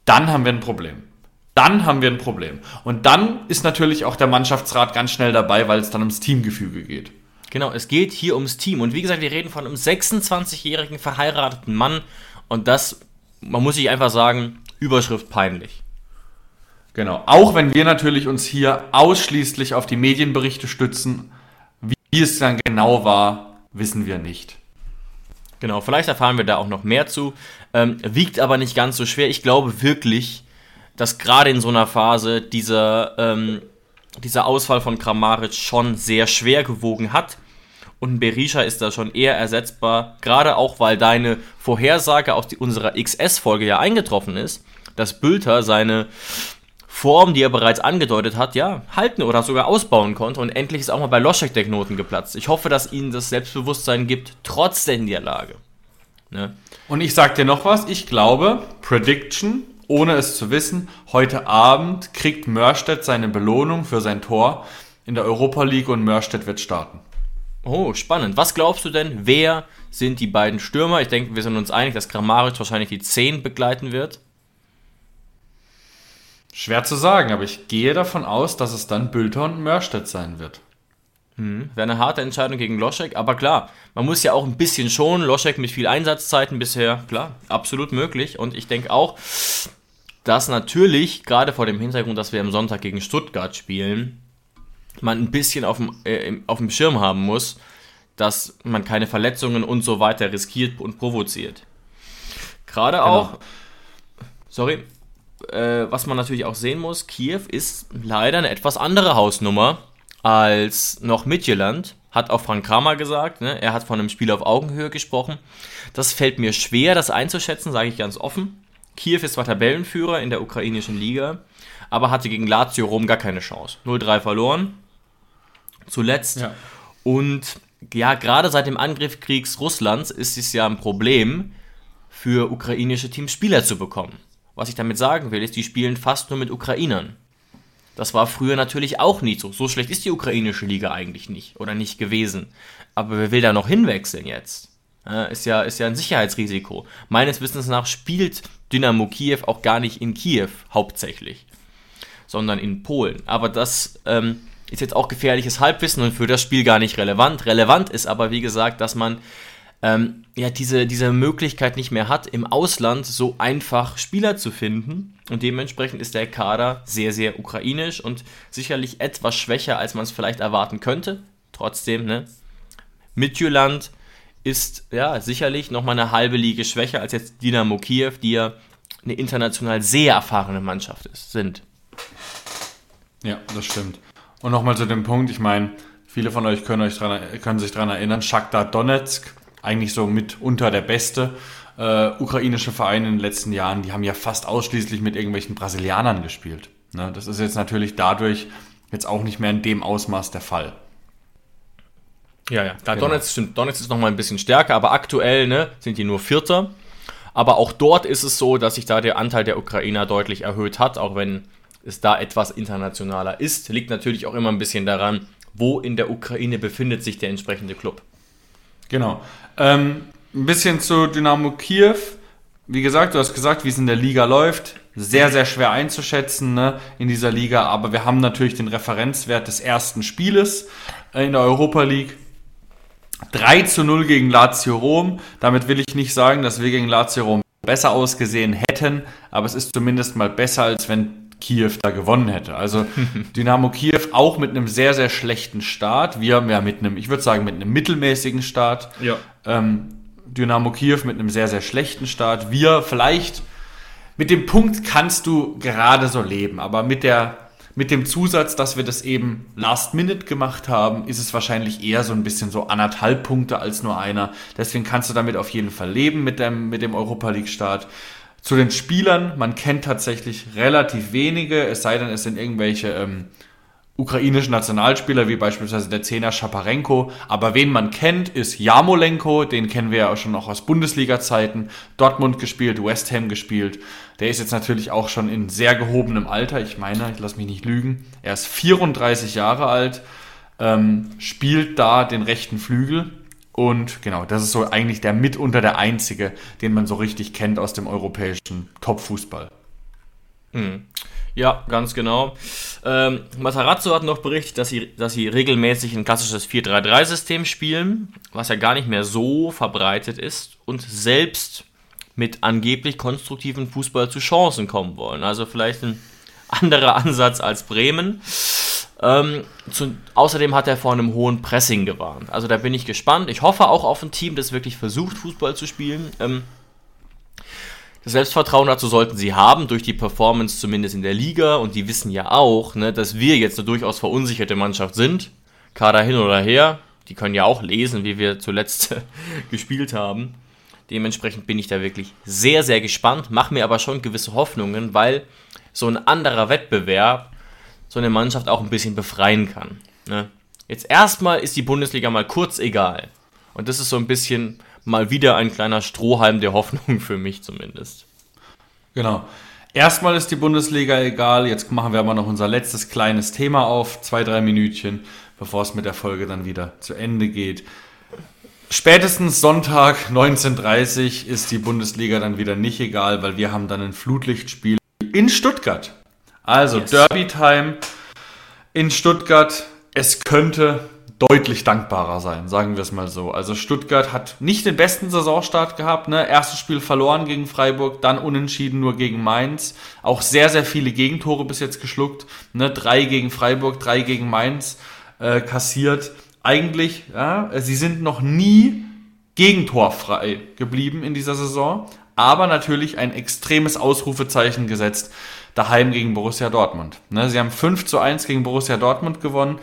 dann haben wir ein Problem. Dann haben wir ein Problem. Und dann ist natürlich auch der Mannschaftsrat ganz schnell dabei, weil es dann ums Teamgefüge geht. Genau, es geht hier ums Team. Und wie gesagt, wir reden von einem sechsundzwanzigjährigen verheirateten Mann. Und das, man muss sich einfach sagen, Überschrift peinlich. Genau. Auch wenn wir natürlich uns hier ausschließlich auf die Medienberichte stützen, wie es dann genau war, wissen wir nicht. Genau, vielleicht erfahren wir da auch noch mehr zu. Ähm, wiegt aber nicht ganz so schwer. Ich glaube wirklich, dass gerade in so einer Phase dieser, ähm, dieser Ausfall von Kramaric schon sehr schwer gewogen hat. Und ein Berisha ist da schon eher ersetzbar, gerade auch, weil deine Vorhersage aus die, unserer X S-Folge ja eingetroffen ist, dass Bülter seine Form, die er bereits angedeutet hat, ja, halten oder sogar ausbauen konnte. Und endlich ist auch mal bei Loschek der Knoten geplatzt. Ich hoffe, dass ihnen das Selbstbewusstsein gibt, trotz der Niederlage. Ne? Und ich sag dir noch was, ich glaube, Prediction, ohne es zu wissen, heute Abend kriegt Mörstedt seine Belohnung für sein Tor in der Europa League und Mörstedt wird starten. Oh, spannend. Was glaubst du denn, wer sind die beiden Stürmer? Ich denke, wir sind uns einig, dass Kramaric wahrscheinlich die zehn begleiten wird. Schwer zu sagen, aber ich gehe davon aus, dass es dann Bülter und Mörstedt sein wird. Hm, wäre eine harte Entscheidung gegen Loschek, aber klar, man muss ja auch ein bisschen schonen. Loschek mit viel Einsatzzeiten bisher, klar, absolut möglich. Und ich denke auch, dass natürlich, gerade vor dem Hintergrund, dass wir am Sonntag gegen Stuttgart spielen, man ein bisschen auf dem, äh, auf dem Schirm haben muss, dass man keine Verletzungen und so weiter riskiert und provoziert. Gerade Genau. auch, sorry, äh, was man natürlich auch sehen muss, Kiew ist leider eine etwas andere Hausnummer als noch Midtjylland, hat auch Frank Kramer gesagt, ne? Er hat von einem Spiel auf Augenhöhe gesprochen. Das fällt mir schwer, das einzuschätzen, sage ich ganz offen. Kiew ist zwar Tabellenführer in der ukrainischen Liga, aber hatte gegen Lazio Rom gar keine Chance. null drei verloren, zuletzt. Ja. Und ja, gerade seit dem Angriffskrieg Russlands ist es ja ein Problem, für ukrainische Teams Spieler zu bekommen. Was ich damit sagen will, ist, die spielen fast nur mit Ukrainern. Das war früher natürlich auch nicht so. So schlecht ist die ukrainische Liga eigentlich nicht oder nicht gewesen. Aber wer will da noch hinwechseln jetzt? Ja, ist ja, ist ja ein Sicherheitsrisiko. Meines Wissens nach spielt Dynamo Kiew auch gar nicht in Kiew hauptsächlich, sondern in Polen. Aber das ähm, ist jetzt auch gefährliches Halbwissen und für das Spiel gar nicht relevant. Relevant ist aber, wie gesagt, dass man ähm, ja diese, diese Möglichkeit nicht mehr hat, im Ausland so einfach Spieler zu finden. Und dementsprechend ist der Kader sehr, sehr ukrainisch und sicherlich etwas schwächer, als man es vielleicht erwarten könnte. Trotzdem, ne? Midtjylland ist ja sicherlich nochmal eine halbe Liga schwächer als jetzt Dynamo Kiew, die ja eine international sehr erfahrene Mannschaft ist, sind. Ja, das stimmt. Und nochmal zu dem Punkt, ich meine, viele von euch können, euch dran, können sich daran erinnern, Shakhtar Donetsk, eigentlich so mitunter der beste äh, ukrainische Verein in den letzten Jahren, die haben ja fast ausschließlich mit irgendwelchen Brasilianern gespielt. Ne? Das ist jetzt natürlich dadurch jetzt auch nicht mehr in dem Ausmaß der Fall. Ja, ja. Da Genau. Donetsk, stimmt, Donetsk ist nochmal ein bisschen stärker, aber aktuell ne, sind die nur Vierter. Aber auch dort ist es so, dass sich da der Anteil der Ukrainer deutlich erhöht hat, auch wenn es da etwas internationaler ist. Liegt natürlich auch immer ein bisschen daran, wo in der Ukraine befindet sich der entsprechende Club. Genau. Ähm, ein bisschen zu Dynamo Kiew. Wie gesagt, du hast gesagt, wie es in der Liga läuft. Sehr, sehr schwer einzuschätzen, ne, in dieser Liga. Aber wir haben natürlich den Referenzwert des ersten Spieles äh, in der Europa League. drei zu null gegen Lazio Rom. Damit will ich nicht sagen, dass wir gegen Lazio Rom besser ausgesehen hätten. Aber es ist zumindest mal besser, als wenn Kiew da gewonnen hätte. Also Dynamo Kiew auch mit einem sehr, sehr schlechten Start. Wir ja mit einem, ich würde sagen, mit einem mittelmäßigen Start. Ja. Ähm, Dynamo Kiew mit einem sehr, sehr schlechten Start. Wir vielleicht, mit dem Punkt kannst du gerade so leben, aber mit der, mit dem Zusatz, dass wir das eben last minute gemacht haben, ist es wahrscheinlich eher so ein bisschen so anderthalb Punkte als nur einer. Deswegen kannst du damit auf jeden Fall leben mit dem, mit dem Europa League Start. Zu den Spielern, man kennt tatsächlich relativ wenige, es sei denn, es sind irgendwelche ähm, ukrainischen Nationalspieler, wie beispielsweise der Zehner Schaparenko. Aber wen man kennt, ist Jarmolenko, den kennen wir ja auch schon noch aus Bundesliga-Zeiten. Dortmund gespielt, West Ham gespielt. Der ist jetzt natürlich auch schon in sehr gehobenem Alter. Ich meine, ich lasse mich nicht lügen. Er ist vierunddreißig Jahre alt, ähm, spielt da den rechten Flügel. Und genau, das ist so eigentlich der mitunter der einzige, den man so richtig kennt aus dem europäischen Top-Fußball. Mhm. Ja, ganz genau. Ähm, Matarazzo hat noch berichtet, dass sie, dass sie regelmäßig ein klassisches vier drei drei System spielen, was ja gar nicht mehr so verbreitet ist und selbst mit angeblich konstruktiven Fußball zu Chancen kommen wollen. Also vielleicht ein anderer Ansatz als Bremen. Ähm, zu, außerdem hat er vor einem hohen Pressing gewarnt. Also da bin ich gespannt. Ich hoffe auch auf ein Team, das wirklich versucht, Fußball zu spielen. Ähm, das Selbstvertrauen dazu sollten sie haben, durch die Performance zumindest in der Liga. Und die wissen ja auch, ne, dass wir jetzt eine durchaus verunsicherte Mannschaft sind. Kader hin oder her. Die können ja auch lesen, wie wir zuletzt gespielt haben. Dementsprechend bin ich da wirklich sehr, sehr gespannt. Mache mir aber schon gewisse Hoffnungen, weil so ein anderer Wettbewerb so eine Mannschaft auch ein bisschen befreien kann. Ne? Jetzt erstmal ist die Bundesliga mal kurz egal. Und das ist so ein bisschen mal wieder ein kleiner Strohhalm der Hoffnung für mich zumindest. Genau. Erstmal ist die Bundesliga egal. Jetzt machen wir aber noch unser letztes kleines Thema auf. Zwei, drei Minütchen, bevor es mit der Folge dann wieder zu Ende geht. Spätestens Sonntag neunzehn Uhr dreißig ist die Bundesliga dann wieder nicht egal, weil wir haben dann ein Flutlichtspiel in Stuttgart. Also yes. Derby-Time in Stuttgart. Es könnte deutlich dankbarer sein, sagen wir es mal so. Also Stuttgart hat nicht den besten Saisonstart gehabt. Ne? Erstes Spiel verloren gegen Freiburg, dann unentschieden nur gegen Mainz. Auch sehr, sehr viele Gegentore bis jetzt geschluckt. Ne? Drei gegen Freiburg, drei gegen Mainz äh, kassiert. Eigentlich, ja, sie sind noch nie gegentorfrei geblieben in dieser Saison, aber natürlich ein extremes Ausrufezeichen gesetzt, daheim gegen Borussia Dortmund. Ne, sie haben fünf zu eins gegen Borussia Dortmund gewonnen.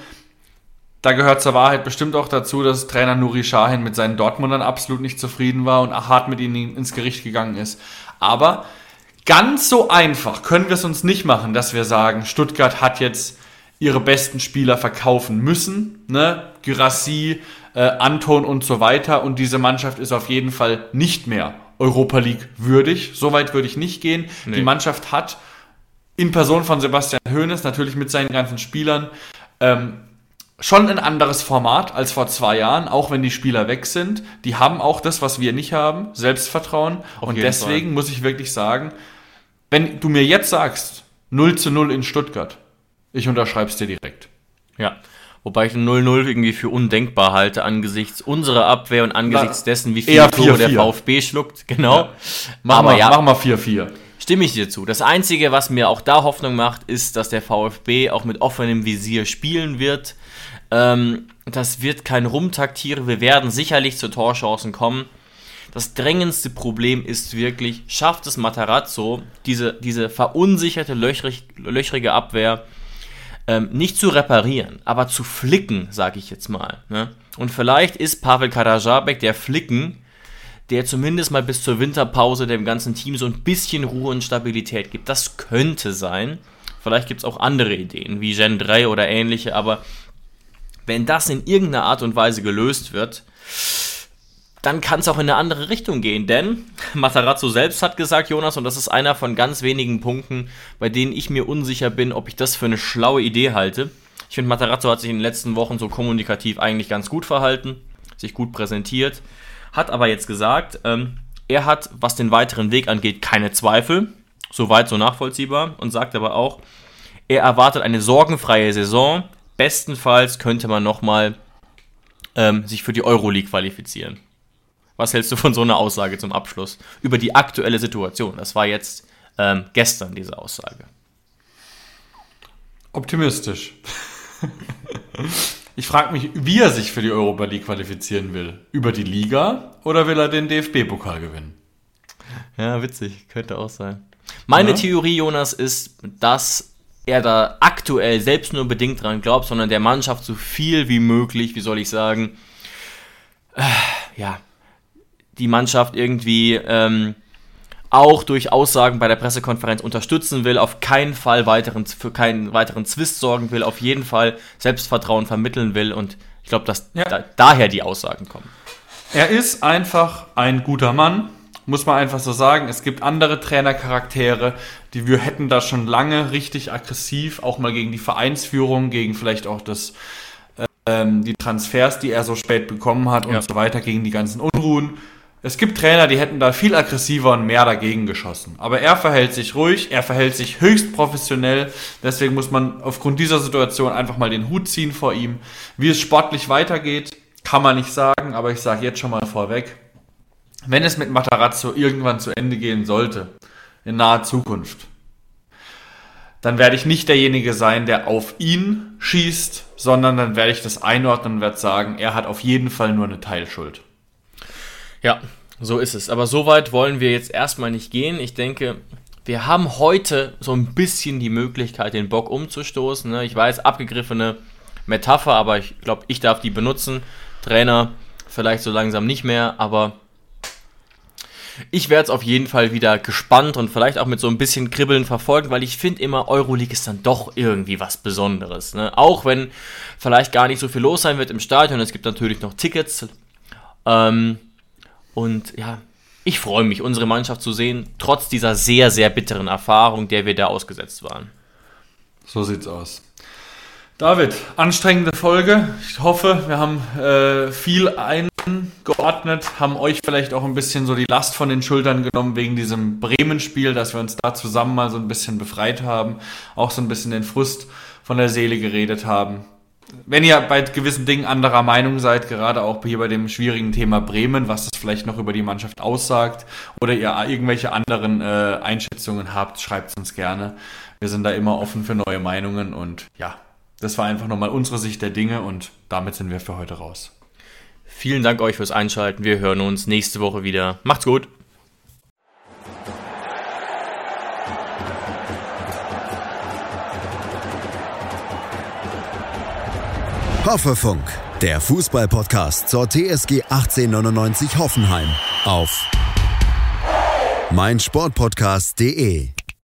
Da gehört zur Wahrheit bestimmt auch dazu, dass Trainer Nuri Sahin mit seinen Dortmundern absolut nicht zufrieden war und hart mit ihnen ins Gericht gegangen ist. Aber ganz so einfach können wir es uns nicht machen, dass wir sagen, Stuttgart hat jetzt ihre besten Spieler verkaufen müssen, ne? Guirassy, äh, Anton und so weiter. Und diese Mannschaft ist auf jeden Fall nicht mehr Europa League würdig. So weit würde ich nicht gehen. Nee. Die Mannschaft hat in Person von Sebastian Hoeneß, natürlich mit seinen ganzen Spielern, ähm, schon ein anderes Format als vor zwei Jahren, auch wenn die Spieler weg sind. Die haben auch das, was wir nicht haben, Selbstvertrauen. Auf und deswegen Fall. Muss ich wirklich sagen, wenn du mir jetzt sagst, null zu null in Stuttgart, ich unterschreibe es dir direkt. Ja, wobei ich ein null null irgendwie für undenkbar halte, angesichts unserer Abwehr und angesichts Na, dessen, wie viele Tore der VfB schluckt. Genau. Ja. Mach, Aber mal, ja, mach mal vier vier. Stimme ich dir zu. Das Einzige, was mir auch da Hoffnung macht, ist, dass der VfB auch mit offenem Visier spielen wird. Ähm, das wird kein Rumtaktieren. Wir werden sicherlich zu Torchancen kommen. Das drängendste Problem ist wirklich, schafft es Matarazzo, diese, diese verunsicherte, löchrig, löchrige Abwehr ähm, nicht zu reparieren, aber zu flicken, sage ich jetzt mal. Ne? Und vielleicht ist Pavel Kaderabek der Flicken, der zumindest mal bis zur Winterpause dem ganzen Team so ein bisschen Ruhe und Stabilität gibt. Das könnte sein. Vielleicht gibt es auch andere Ideen, wie Gen drei oder ähnliche, aber wenn das in irgendeiner Art und Weise gelöst wird, dann kann es auch in eine andere Richtung gehen, denn Matarazzo selbst hat gesagt, Jonas, und das ist einer von ganz wenigen Punkten, bei denen ich mir unsicher bin, ob ich das für eine schlaue Idee halte. Ich finde, Matarazzo hat sich in den letzten Wochen so kommunikativ eigentlich ganz gut verhalten, sich gut präsentiert, hat aber jetzt gesagt, ähm, er hat, was den weiteren Weg angeht, keine Zweifel, soweit so nachvollziehbar, und sagt aber auch, er erwartet eine sorgenfreie Saison, bestenfalls könnte man nochmal ähm, sich für die Euroleague qualifizieren. Was hältst du von so einer Aussage zum Abschluss über die aktuelle Situation? Das war jetzt ähm, gestern, diese Aussage. Optimistisch. Ich frage mich, wie er sich für die Europa League qualifizieren will. Über die Liga oder will er den D F B-Pokal gewinnen? Ja, witzig. Könnte auch sein. Meine ja. Theorie, Jonas, ist, dass er da aktuell selbst nur bedingt dran glaubt, sondern der Mannschaft so viel wie möglich, wie soll ich sagen, äh, ja, die Mannschaft irgendwie ähm, auch durch Aussagen bei der Pressekonferenz unterstützen will, auf keinen Fall weiteren, für keinen weiteren Zwist sorgen will, auf jeden Fall Selbstvertrauen vermitteln will, und ich glaube, dass ja. da, daher die Aussagen kommen. Er ist einfach ein guter Mann, muss man einfach so sagen. Es gibt andere Trainercharaktere, die wir hätten da schon lange richtig aggressiv, auch mal gegen die Vereinsführung, gegen vielleicht auch das ähm, die Transfers, die er so spät bekommen hat und ja. so weiter, gegen die ganzen Unruhen. Es gibt Trainer, die hätten da viel aggressiver und mehr dagegen geschossen. Aber er verhält sich ruhig, er verhält sich höchst professionell. Deswegen muss man aufgrund dieser Situation einfach mal den Hut ziehen vor ihm. Wie es sportlich weitergeht, kann man nicht sagen, aber ich sage jetzt schon mal vorweg, wenn es mit Matarazzo irgendwann zu Ende gehen sollte, in naher Zukunft, dann werde ich nicht derjenige sein, der auf ihn schießt, sondern dann werde ich das einordnen und werde sagen, er hat auf jeden Fall nur eine Teilschuld. Ja, so ist es. Aber so weit wollen wir jetzt erstmal nicht gehen. Ich denke, wir haben heute so ein bisschen die Möglichkeit, den Bock umzustoßen. Ich weiß, abgegriffene Metapher, aber ich glaube, ich darf die benutzen. Trainer vielleicht so langsam nicht mehr, aber ich werde es auf jeden Fall wieder gespannt und vielleicht auch mit so ein bisschen Kribbeln verfolgen, weil ich finde immer, Euroleague ist dann doch irgendwie was Besonderes. Ne? Auch wenn vielleicht gar nicht so viel los sein wird im Stadion. Es gibt natürlich noch Tickets. Ähm, Und ja, ich freue mich, unsere Mannschaft zu sehen, trotz dieser sehr, sehr bitteren Erfahrung, der wir da ausgesetzt waren. So sieht's aus. David, anstrengende Folge. Ich hoffe, wir haben äh, viel eingeordnet, haben euch vielleicht auch ein bisschen so die Last von den Schultern genommen wegen diesem Bremen-Spiel, dass wir uns da zusammen mal so ein bisschen befreit haben, auch so ein bisschen den Frust von der Seele geredet haben. Wenn ihr bei gewissen Dingen anderer Meinung seid, gerade auch hier bei dem schwierigen Thema Bremen, was das vielleicht noch über die Mannschaft aussagt, oder ihr irgendwelche anderen äh, Einschätzungen habt, schreibt es uns gerne. Wir sind da immer offen für neue Meinungen und ja, das war einfach nochmal unsere Sicht der Dinge und damit sind wir für heute raus. Vielen Dank euch fürs Einschalten. Wir hören uns nächste Woche wieder. Macht's gut. Hoffefunk, der Fußball-Podcast zur T S G achtzehnhundertneunundneunzig Hoffenheim auf meinsportpodcast punkt de.